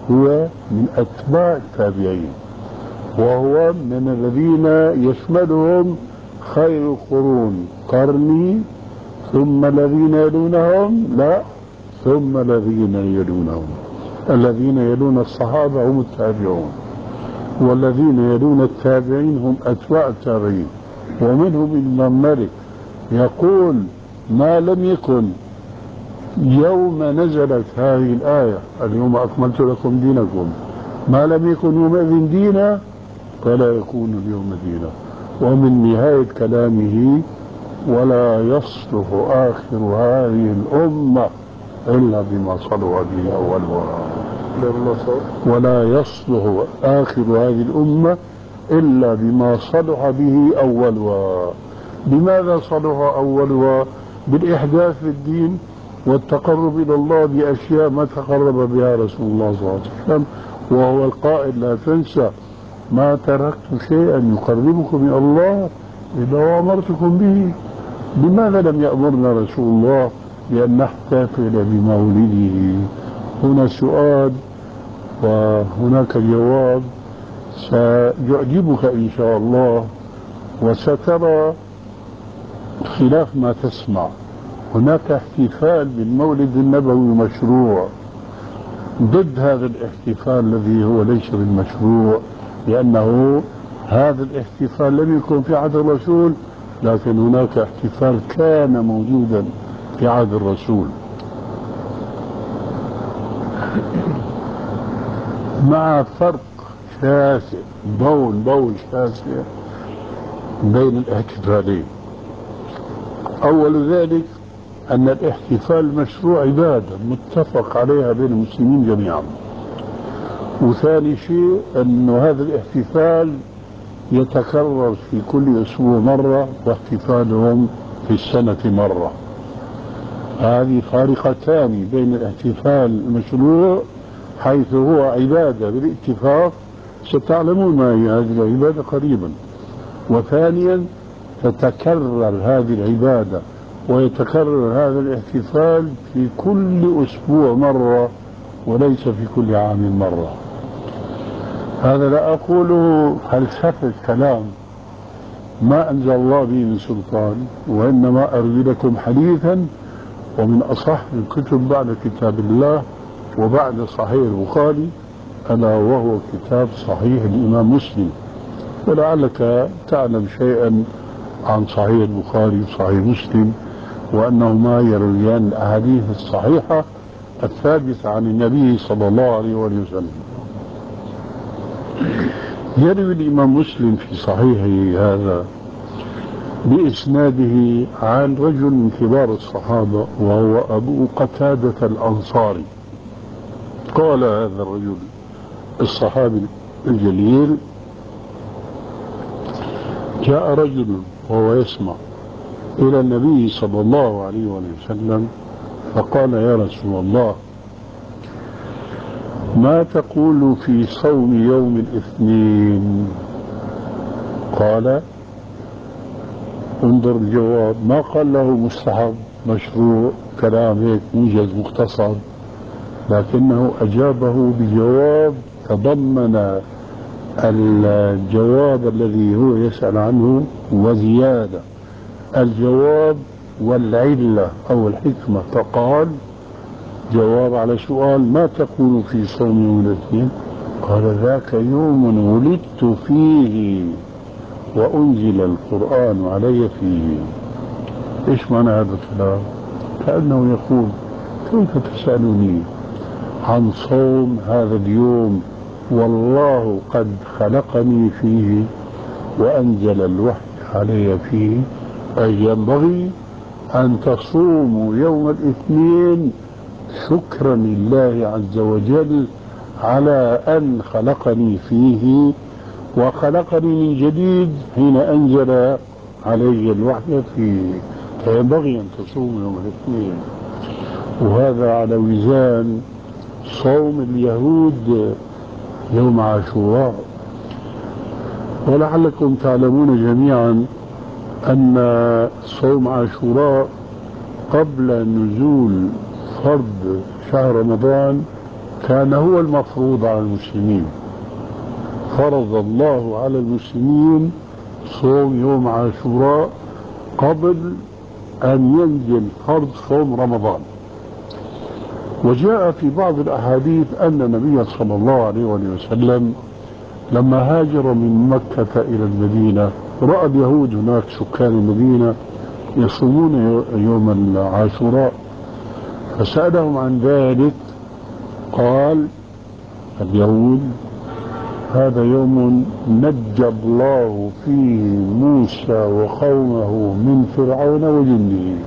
هو من أتباع التابعين، وهو من الذين يشملهم خير القرون قرني ثم الذين يلونهم، لا ثم الذين يلونهم. الذين يلون الصحابة هم التابعون، والذين يلون التابعين هم أتباع التابعين. ومنهم الإمام مالك يقول ما لم يكن يوم نزلت هذه الآية اليوم أكملت لكم دينكم، ما لم يكن يومئذ دينا فلا يكون اليوم دينا. ومن نهاية كلامه ولا يصلح آخر هذه الأمة إلا بما صلح به أولها. ولا يصلح آخر هذه الأمة إلا بما صلح به أولها. لماذا صلح أولها؟ بالإحداث في الدين والتقرب إلى الله بأشياء ما تقرب بها رسول الله صلى الله عليه وسلم، وهو القائل لا تنسى ما تركت شيئا يقربكم إلى الله إلا وأمرتكم به. لماذا لم يأمرنا رسول الله بأن نحتفل بمولده؟ هنا سؤال وهناك جواب سيعجبك إن شاء الله، وسترى خلاف ما تسمع. هناك احتفال بالمولد النبوي مشروع، ضد هذا الاحتفال الذي هو ليس بالمشروع، لأنه هذا الاحتفال لم يكن في عهد الرسول، لكن هناك احتفال كان موجودا في عهد الرسول، مع فرق شاسع، بون بون شاسع بين الاحتفالين. أول ذلك أن الاحتفال مشروع عبادة متفق عليها بين المسلمين جميعا، وثاني شيء أن هذا الاحتفال يتكرر في كل أسبوع مرة، واحتفالهم في السنة مرة. هذه فارقتان بين الاحتفال المشروع حيث هو عبادة بالاتفاق، ستعلمون ما هي هذه العبادة قريبا. وثانيا تتكرر هذه العبادة ويتكرر هذا الاحتفال في كل أسبوع مرة وليس في كل عام مرة. هذا لا أقوله فلسفة كلام ما أنزل الله به من سلطان، وإنما أروي لكم حديثا ومن أصح الكتب بعد كتاب الله وبعد صحيح البخاري، ألا وهو كتاب صحيح الإمام مسلم. ولعلك تعلم شيئا عن صحيح البخاري وصحيح مسلم، وأنهما يرويان الأحاديث الصحيحة الثابتة عن النبي صلى الله عليه وسلم. يروي الإمام مسلم في صحيحه هذا بإسناده عن رجل من كبار الصحابة وهو أبو قتادة الأنصاري. قال هذا الرجل الصحابي الجليل: جاء رجل وهو يسمع إلى النبي صلى الله عليه وسلم فقال: يا رسول الله، ما تقول في صوم يوم الاثنين؟ قال: انظر الجواب، ما قال له مستحب مشروع كلام هيك موجز مختصر، لكنه أجابه بجواب تضمن الجواب الذي هو يسأل عنه وزيادة، الجواب والعلة أو الحكمة. فقال جواب على سؤال: ما تقول في صوم يوم الاثنين؟ قال: ذاك يوم ولدت فيه وأنزل القرآن علي فيه. إيش معنى هذا الكلام؟ كأنه يقول: كيف تسألني عن صوم هذا اليوم والله قد خلقني فيه وأنزل الوحي علي فيه؟ أي ينبغي أن تصوموا يوم الاثنين شكرا لله عز وجل على أن خلقني فيه وخلقني من جديد حين أنزل علي الوحي فيه، فينبغي أن تصوموا يوم الاثنين. وهذا على وزان صوم اليهود يوم عاشوراء. ولعلكم تعلمون جميعا أن صوم عاشوراء قبل نزول فرض شهر رمضان كان هو المفروض على المسلمين. فرض الله على المسلمين صوم يوم عاشوراء قبل أن ينزل فرض صوم رمضان. وجاء في بعض الأحاديث أن النبي صلى الله عليه وسلم لما هاجر من مكة إلى المدينة رأى اليهود هناك سكان المدينة يصومون يوم العاشوراء، فسألهم عن ذلك. قال اليهود: هذا يوم نجى الله فيه موسى وقومه من فرعون وجنده،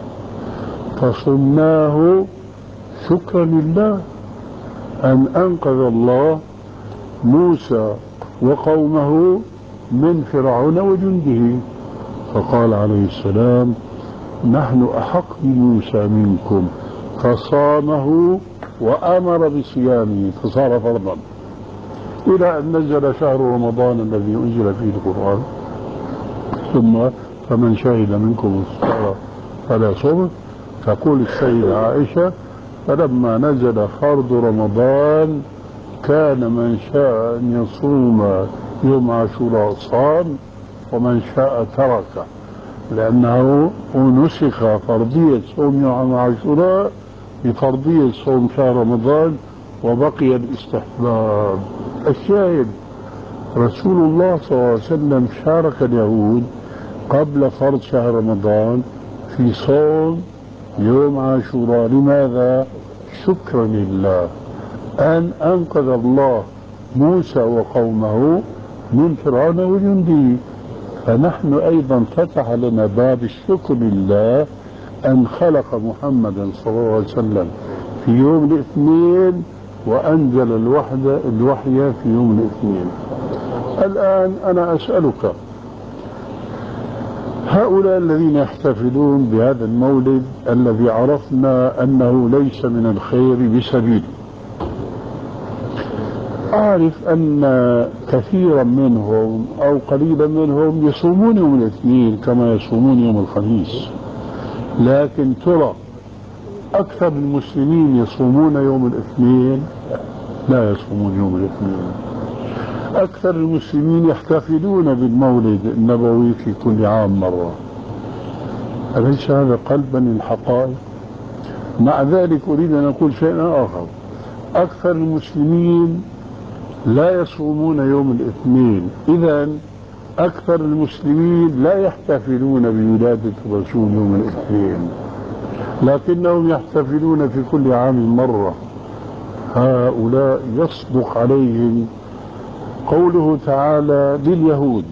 فصمناه شكرا لله أن أنقذ الله موسى وقومه من فرعون وجنده. فقال عليه السلام: نحن أحق بموسى منكم، فصامه وأمر بصيامه فصار فرضا، إلى أن نزل شهر رمضان الذي أنزل فيه القرآن. ثم فمن شهد منكم الشهر فلا صوم. تقول السيدة عائشة: فلما نزل فرض رمضان كان من شاء أن يصوم يوم عاشوراء صام، ومن شاء ترك، لأنه نسخ فرضية صوم يوم عاشوراء بفرضية صوم شهر رمضان وبقي الاستحباب. الشاهد: رسول الله صلى الله عليه وسلم شارك اليهود قبل فرض شهر رمضان في صوم يوم عاشوراء. لماذا؟ شكرا لله أن أنقذ الله موسى وقومه من فرعون وجنده. فنحن أيضا فتح لنا باب الشكر لله أن خلق محمدا صلى الله عليه وسلم في يوم الاثنين وأنزل الوحدة الوحي في يوم الاثنين. الآن أنا أسألك: هؤلاء الذين يحتفلون بهذا المولد الذي عرفنا أنه ليس من الخير بسبيل، أعرف أن كثيرا منهم أو قليلا منهم يصومون يوم الاثنين كما يصومون يوم الخميس، لكن ترى أكثر المسلمين يصومون يوم الاثنين؟ لا يصومون يوم الاثنين. أكثر المسلمين يحتفلون بالمولد النبوي في كل عام مرة. أليس هذا قلبا للحقائق؟ مع ذلك أريد أن أقول شيئا آخر: أكثر المسلمين لا يصومون يوم الاثنين، إذا أكثر المسلمين لا يحتفلون بولادة الرسول يوم الاثنين، لكنهم يحتفلون في كل عام مرة. هؤلاء يصدق عليهم قوله تعالى لليهود: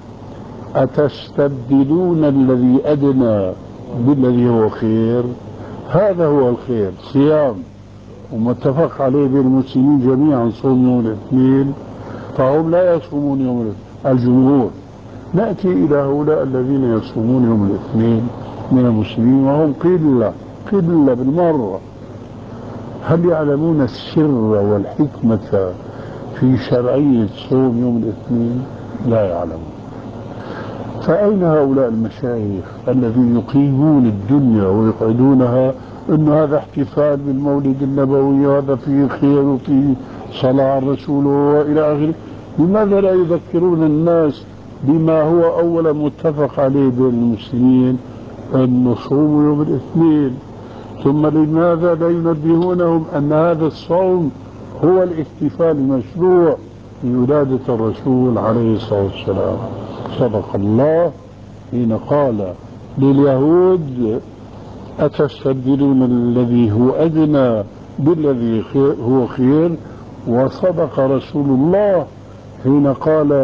أتستبدلون الذي أدنى بالذي هو خير. هذا هو الخير، صيام ومتفق عليه بين المسلمين جميعا صوم يوم الاثنين، فهم لا يصومون يوم الاثنين الجمهور. نأتي إلى هؤلاء الذين يصومون يوم الاثنين من المسلمين وهم قلة قلة بالمرة. هل يعلمون السر والحكمة في شرعية صوم يوم الاثنين؟ لا يعلمون. فأين هؤلاء المشايخ الذين يقيمون الدنيا ويقعدونها أن هذا احتفال بالمولد النبوي وهذا فيه خير وفيه صلاة على الرسول وإلى آخره؟ لماذا لا يذكرون الناس بما هو أولا متفق عليه بين المسلمين أن نصوم يوم الاثنين؟ ثم لماذا لا ينبهونهم أن هذا الصوم هو الاحتفال المشروع بولادة الرسول عليه الصلاة والسلام؟ صدق الله حين قال لليهود: أتستبدلون الذي هو أدنى بالذي هو خير. وصدق رسول الله حين قال: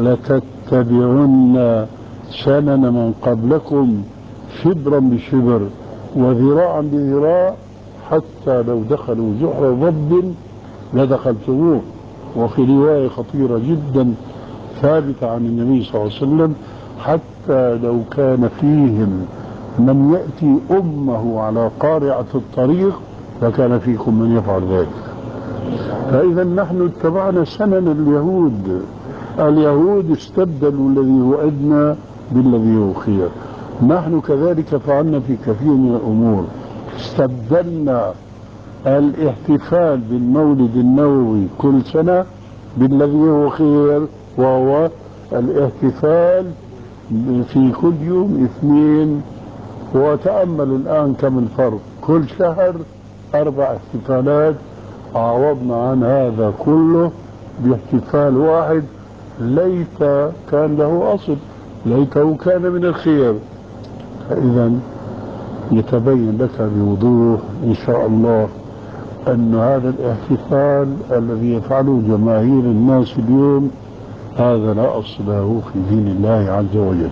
لتتبعن سنن من قبلكم شبرا بشبر وذراعا بذراع حتى لو دخلوا جحر ضب لدخلتموه. وفي رواية خطيرة جدا ثابتة عن النبي صلى الله عليه وسلم: حتى لو كان فيهم من يأتي أمه على قارعة الطريق لكان فيكم من يفعل ذلك. فإذا نحن اتبعنا سنن اليهود. اليهود استبدلوا الذي هو أدنى بالذي هو خير. نحن كذلك فعلنا في كثير من الأمور، استبدلنا الاحتفال بالمولد النبوي كل سنة بالذي هو خير، وهو الاحتفال في كل يوم اثنين. وتأمل الآن كم الفرق، كل شهر أربع احتفالات، عوضنا عن هذا كله باحتفال واحد. ليت كان له أصل، ليته كان من الخير. فإذا يتبين لك بوضوح إن شاء الله أن هذا الاحتفال الذي يفعله جماهير الناس اليوم هذا لا أصل له في دين الله عز وجل،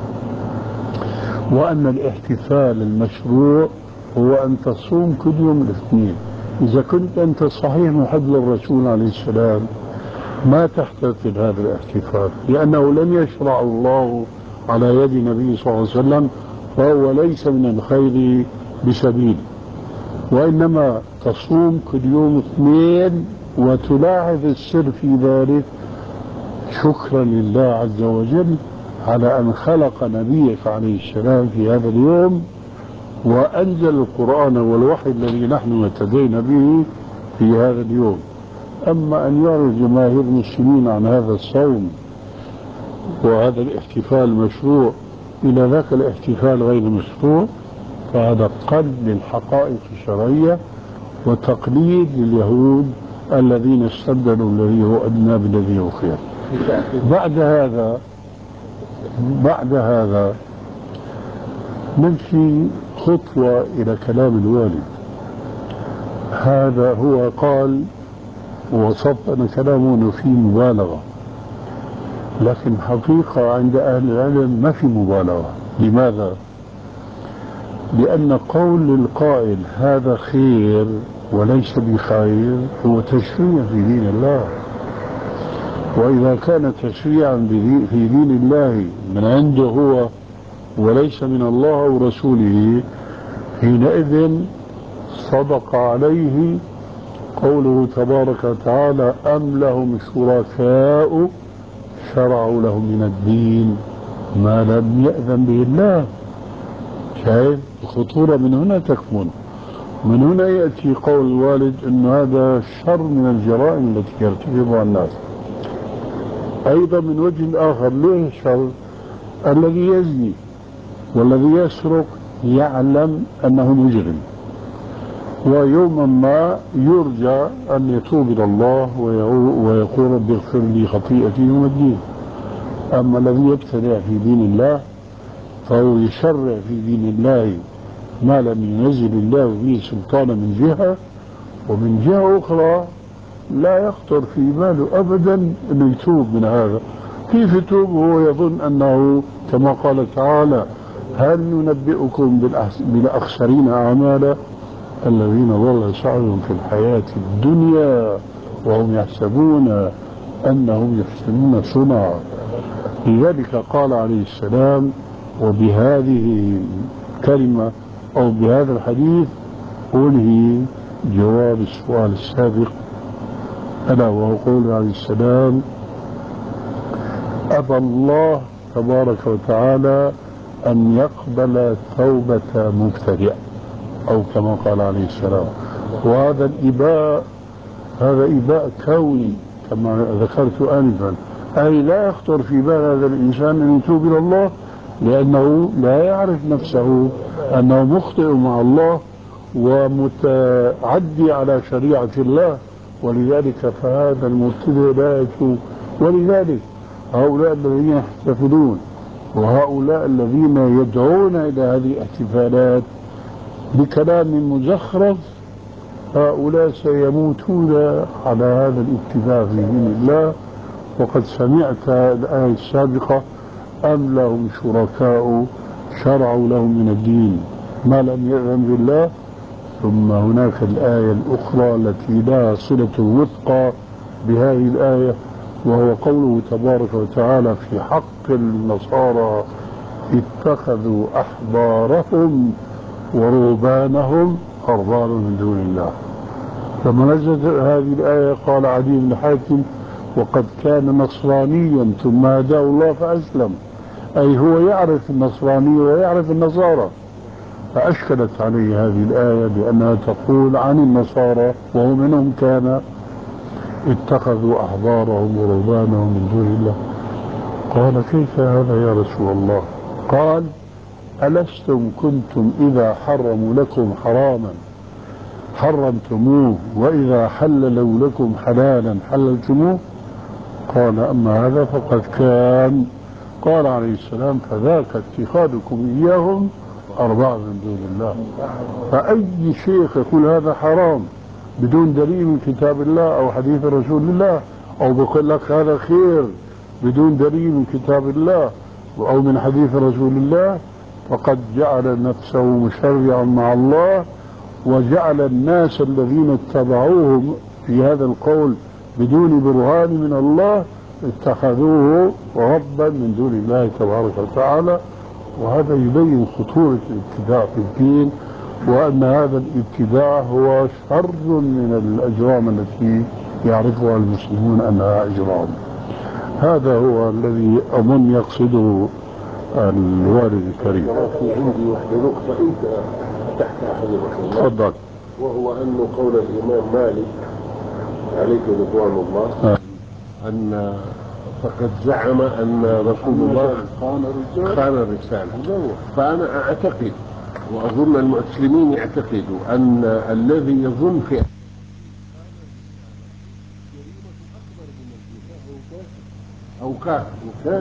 وأن الاحتفال المشروع هو أن تصوم كل يوم الاثنين. إذا كنت أنت صحيح محب للرسول عليه السلام ما تحتفل هذا الاحتفال، لأنه لم يشرع الله على يد النبي صلى الله عليه وسلم، فهو ليس من الخير بسبيل. وإنما تصوم كل يوم اثنين وتلاحظ السر في ذلك شكرا لله عز وجل على أن خلق نبيك عليه السلام في هذا اليوم، وأنزل القرآن والوحي الذي نحن اهتدينا به في هذا اليوم. أما أن يعرض جماهير المسلمين عن هذا الصوم وهذا الاحتفال المشروع إلى ذاك الاحتفال غير المشروع، فهذا قلب للحقائق الشرعية وتقليد لليهود الذين استبدلوا الذي هو أدنى بالذي هو خير. بعد هذا بعد هذا نمشي خطوة إلى كلام الوالد. هذا هو قال ووصف أن كلامه فيه مبالغة، لكن حقيقة عند أهل العلم ما في مبالغة. لماذا؟ لأن قول القائل هذا خير وليس بخير هو تشريع في دين الله، وإذا كان تشريعا في دين الله من عنده هو وليس من الله ورسوله، حينئذ صدق عليه قوله تبارك وتعالى أم لهم شركاء شرعوا لهم من الدين ما لم يأذن به الله. شايف الخطورة من هنا تكمن. من هنا يأتي قول الوالد أن هذا شر من الجرائم التي يرتكبها الناس. أيضا من وجه آخر ليه شر؟ الذي يزني والذي يسرق يعلم أنه مجرم، ويوما ما يرجى أن يتوب إلى الله ويقول رب اغفر لي خطيئتي يوم الدين. أما الذي يبتدع في دين الله فهو يشرع في دين الله ما لم ينزل الله به سلطانا من جهة، ومن جهة أخرى لا يخطر في باله أبدا أنه يتوب من هذا. كيف يتوب وهو يظن أنه كما قال تعالى هل ننبئكم بالأخسرين أعمالا الذين ضل سعيهم في الحياة الدنيا وهم يحسبون أنهم يحسنون صنعا. لذلك قال عليه السلام وبهذه الكلمة أو بهذا الحديث أنهي جواب السؤال السابق، ألا وهو قول عليه السلام أبى الله تبارك وتعالى أن يقبل توبة مبتدئ، أو كما قال عليه السلام. وهذا الإباء هذا إباء كوني كما ذكرت آنفا، أي لا يخطر في بال هذا الإنسان أن يتوب إلى الله، لأنه لا يعرف نفسه أنه مخطئ مع الله ومتعدي على شريعة الله، ولذلك فهذا المبتدئ لا يتوب. ولذلك هؤلاء الذين يحتفلون وهؤلاء الذين يدعون إلى هذه الاحتفالات بكلام مزخرف هؤلاء سيموتون على هذا الاتباع في دين الله. وقد سمعت الآية السابقة أم لهم شركاء شرعوا لهم من الدين ما لم يأذن بالله، ثم هناك الآية الأخرى التي لها صلة وثقى بهذه الآية، وهو قوله تبارك وتعالى في حق النصارى اتخذوا أحبارهم ورهبانهم أربابا من دون الله. لما نزلت هذه الآية قال عدي بن حاتم وقد كان نصرانيا ثم هداه الله فأسلم، أي هو يعرف النصرانية ويعرف النصارى، فأشكلت علي هذه الآية لأنها تقول عن النصارى وهو منهم كان اتخذوا أحبارهم ورهبانهم من دون الله. قال كيف هذا يا رسول الله؟ قال ألستم كنتم إذا حرموا لكم حراما حرمتموه وإذا حللوا لكم حلالا حللتموه؟ قال أما هذا فقد كان. قال عليه السلام فذاك اتخاذكم إياهم أربعة من دون الله. فأي شيخ يقول هذا حرام بدون دليل من كتاب الله أو حديث رسول الله، أو بقول لك هذا خير بدون دليل من كتاب الله أو من حديث رسول الله، فقد جعل نفسه مشرعا مع الله، وجعل الناس الذين اتبعوه في هذا القول بدون برهان من الله اتخذوه ربا من دون الله تبارك وتعالى. وهذا يبين خطورة الابتداع في الدين، وأن هذا الابتداع هو شر من الأجرام التي يعرفها المسلمون أنها أجرام. هذا هو الذي أظن يقصده الوالد الكريم. في عندي واحدة نقطة أنت فتحتها حضرتك الله. تفضل. وهو أنه قول الإمام مالك عليه رضوان الله آه. أن فقد زعم أن رسول الله خان الرسالة. فأنا أعتقد وأظن المسلمين يعتقدوا أن الذي يظن في أو كافر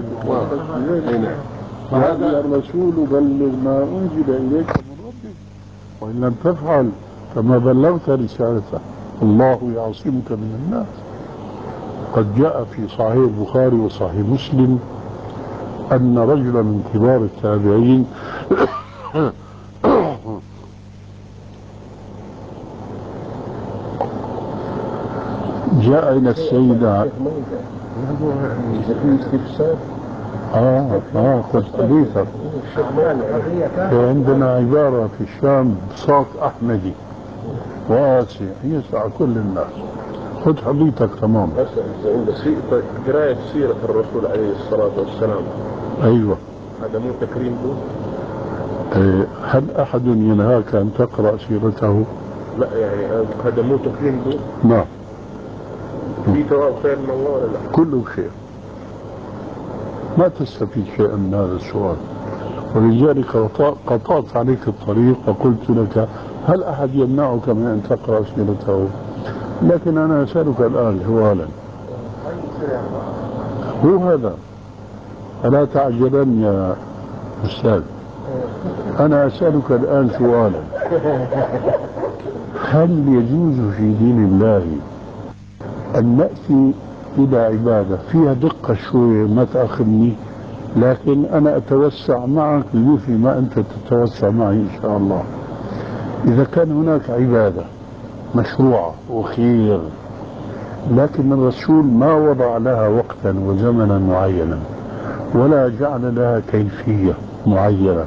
فهذا الرسول بلغ ما أنزل إليك من ربك وإن لم تفعل فما بلغت رسالته الله يعصمك من الناس. قد جاء في صحيح البخاري وصحيح مسلم أن رجلا من كبار التابعين جاء إلى السيدة آه آه خذ حديثك. عندنا عبارة في الشام بساط أحمدي واسع يسع كل الناس. خذ حديثك تمام. عند قراءة سيرة الرسول عليه الصلاة والسلام. أيوة. هذا مو تكريم له؟ هل أحد ينهاك أن تقرأ سيرته؟ لا يعني هذا مو تكريم له؟ نعم. في ثواب خير من الله ولا لا؟ كله خير. ما تستفيد شيئا من هذا السؤال، ولذلك قطعت عليك الطريق وقلت لك هل أحد يمنعك من أن تقرأ سيرته؟ لكن أنا أسألك الآن سؤالا، هو هذا، فلا تعجلن يا أستاذ، أنا أسألك الآن سؤالا، هل يجوز في دين الله أن نأتي إلى عبادة فيها دقة شوية ما تأخذني، لكن أنا أتوسع معك بمثل ما أنت تتوسع معي إن شاء الله. إذا كان هناك عبادة مشروعة وخير لكن الرسول ما وضع لها وقتا وزمنا معينا ولا جعل لها كيفية معينة،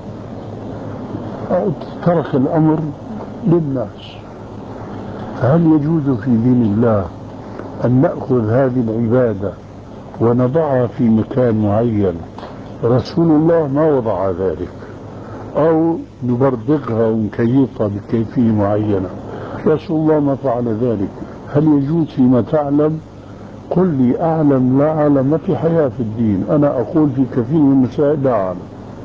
أو ترك الأمر للناس، فهل يجوز في دين الله أن نأخذ هذه العبادة ونضعها في مكان معين رسول الله ما وضع ذلك، أو نبردقها ونكيفها بكيفية معينة رسول الله ما فعل ذلك؟ هل يجوز فيما تعلم؟ قل لي أعلم لا أعلم، ما في حياة في الدين. أنا أقول في كثير من المسائل لا أعلم،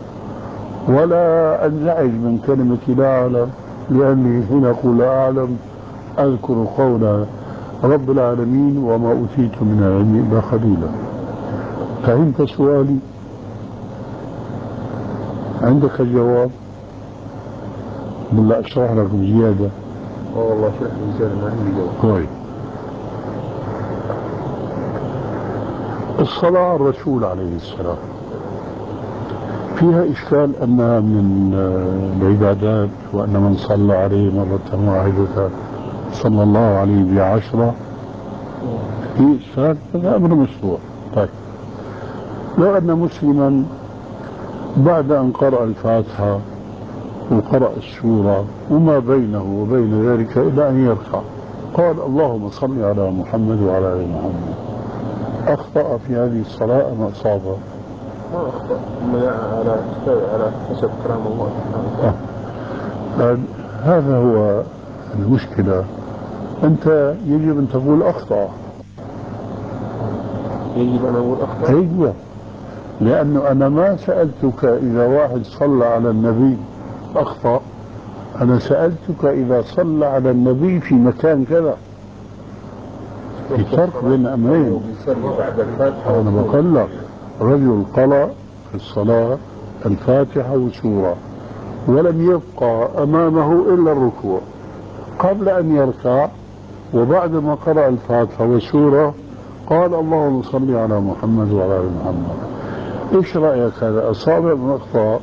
ولا أنزعج من كلمة لا أعلم، لأني حين أقول لا أعلم أذكر قول رب العالمين وما أوتيت من العلم إلا قليلا. فهمت سؤالي؟ عندك الجواب؟ بالله أشرح لكم زيادة. اه والله شرح لي زيادة ما عندي جواب. طيب، الصلاة على الرسول عليه السلام فيها إشكال أنها من العبادات، وأن من صلى عليه مرة واحدة صلى الله عليه بعشرة في إشكال، هذا أمر مشروع. طيب، لو أن مسلما بعد أن قرأ الفاتحة وقرأ السورة وما بينه وبين ذلك إلى أن يركع قال اللهم صل على محمد وعلى آل محمد، أخطأ في هذه الصلاة أم أصابها؟ ما أخطأ، على على حسب كلام الله سبحانه. هذا هو المشكلة. أنت يجب أن تقول أخطأ. يجب أن أقول أخطأ؟ أيوة، لأنه أنا ما سألتك إذا واحد صلى على النبي أخطأ، أنا سألتك إذا صلى على النبي في مكان كذا. في فرق بين أمرين. أنا بقول لك رجل قرأ في الصلاة الفاتحة وسورة ولم يبقى أمامه إلا الركوع قبل أن يركع، وبعد ما قرأ الفاتحة والسورة قال اللهم صل على محمد وعلى آل محمد. إيش رأيك، هذا أصابع من أخطاء؟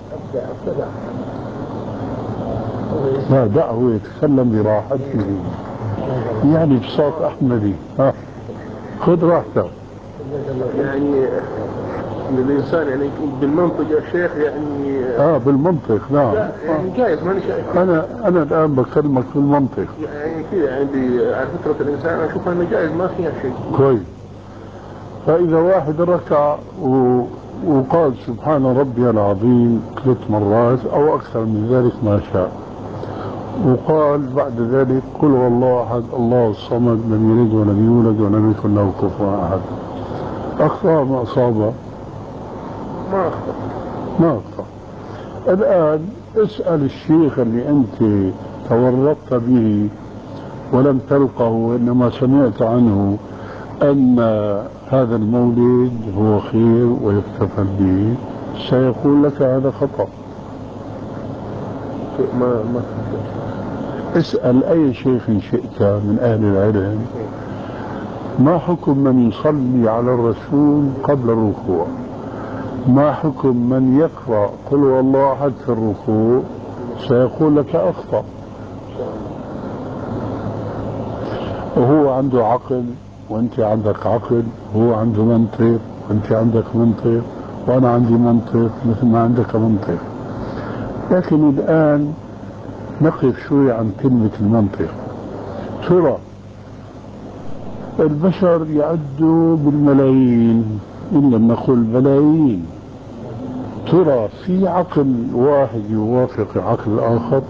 لا، دعوة يتكلم براحته، يعني بصوت أحمدي. ها، خذ راحتك. يعني الإنسان يعني بالمنطق يا شيخ، يعني اه بالمنطق. نعم، لا يعني جايز، ماني شايف. انا انا الان بكلمك بالمنطق. يعني كذا عندي على فكرة الإنسان أنا أشوف أنه جايز، ما فيها شيء. كويس. فإذا واحد ركع و... وقال سبحان ربي العظيم ثلاث مرات أو أكثر من ذلك ما شاء، وقال بعد ذلك قل هو الله أحد الله الصمد لم يلد ولم يولد ولم يكن له كفوا أحد، أخطأ ما أصابه؟ ما أخطأ. ما أخطأ. الآن اسأل الشيخ اللي أنت تورطت به ولم تلقه وإنما سمعت عنه أن هذا المولد هو خير ويحتفل به، سيقول لك هذا خطأ. ما ما اسأل أي شيخ شئت من أهل العلم ما حكم من يصلي على الرسول قبل الركوع، ما حكم من يقرأ قل هو الله أحد في الركوع، سيقول لك أخطأ. وهو عنده عقل وانت عندك عقل، هو عنده منطق وانت عندك منطق، وانا عندي منطق مثل ما عندك منطق. لكن الان نقف شوي عن كلمة المنطق. ترى البشر يعدوا بالملايين إن لم نقل بلايين، ترى في عقل واحد يوافق عقل آخر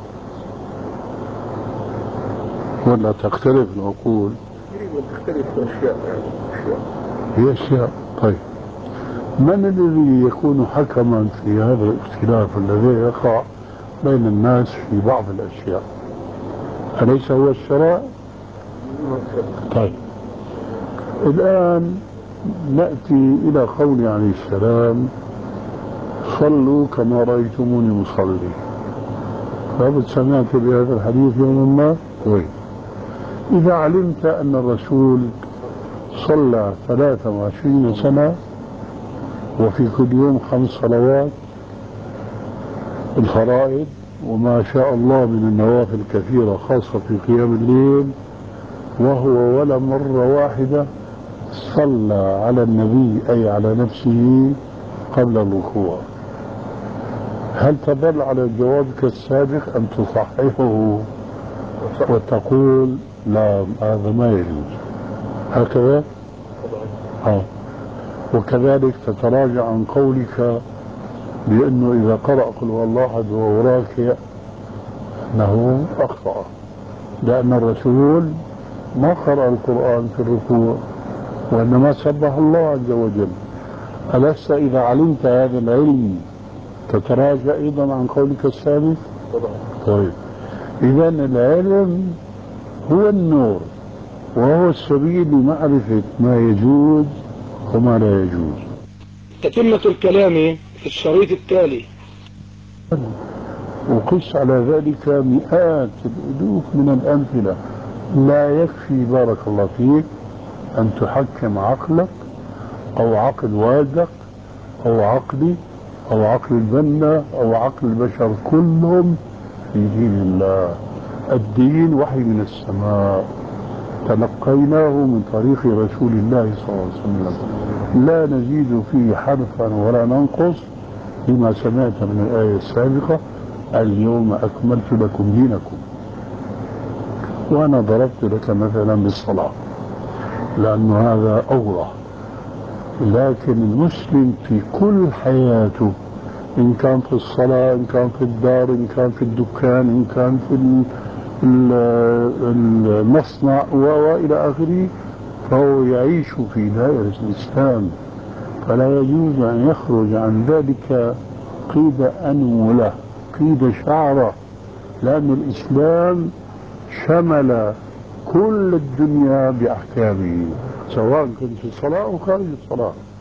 ولا تختلف العقول؟ تختلف أشياء يعني أشياء هي أشياء. طيب من الذي يكون حكما في هذا الاختلاف الذي يقع بين الناس في بعض الأشياء؟ أليس هو الشرع؟ طيب الآن نأتي إلى قول عليه السلام صلوا كما رأيتموني مصلي. لابد سمعت بهذا الحديث يوم ما؟ طيب إذا علمت أن الرسول صلى ثلاثة وعشرين سنة وفي كل يوم خمس صلوات الفرائض وما شاء الله من النوافل كثيرة خاصة في قيام الليل، وهو ولا مرة واحدة صلى على النبي أي على نفسه قبل الركوع، هل تظل على جوابك السابق أم تصححه وتقول لا هذا ما يجوز هكذا؟ ها. وكذلك تتراجع عن قولك بأنه إذا قرأ قل هو الله أحد وهو راكع أنه أخطأ، لأن الرسول ما قرأ القرآن في الركوع وإنما سبح الله عز وجل. ألست إذا علمت هذا العلم تتراجع أيضا عن قولك السابق؟ طيب إذا العلم هو النور وهو السبيل لمعرفة ما يجوز وما لا يجوز. تتمة الكلام في الشريط التالي. وقس على ذلك مئات الألوف من الأمثلة. لا يكفي بارك الله فيك أن تحكم عقلك أو عقل والدك أو عقلي أو عقل البنا أو عقل البشر كلهم في دين الله. الدين وحي من السماء تلقيناه من طريق رسول الله صلى الله عليه وسلم، لا نزيد فيه حرفا ولا ننقص بما سمعت من الآية السابقة اليوم أكملت لكم دينكم. وأنا ضربت لك مثلا بالصلاة لأن هذا أوضح، لكن المسلم في كل حياته إن كان في الصلاة، إن كان في الدار، إن كان في الدكان، إن كان في المصنع وإلى آخره، فهو يعيش في دائرة الإسلام، فلا يجوز أن يخرج عن ذلك قيد أنملة، قيد شعرة، لأن الإسلام شمل كل الدنيا بأحكامه، سواء كنت في الصلاة أو خارج الصلاة.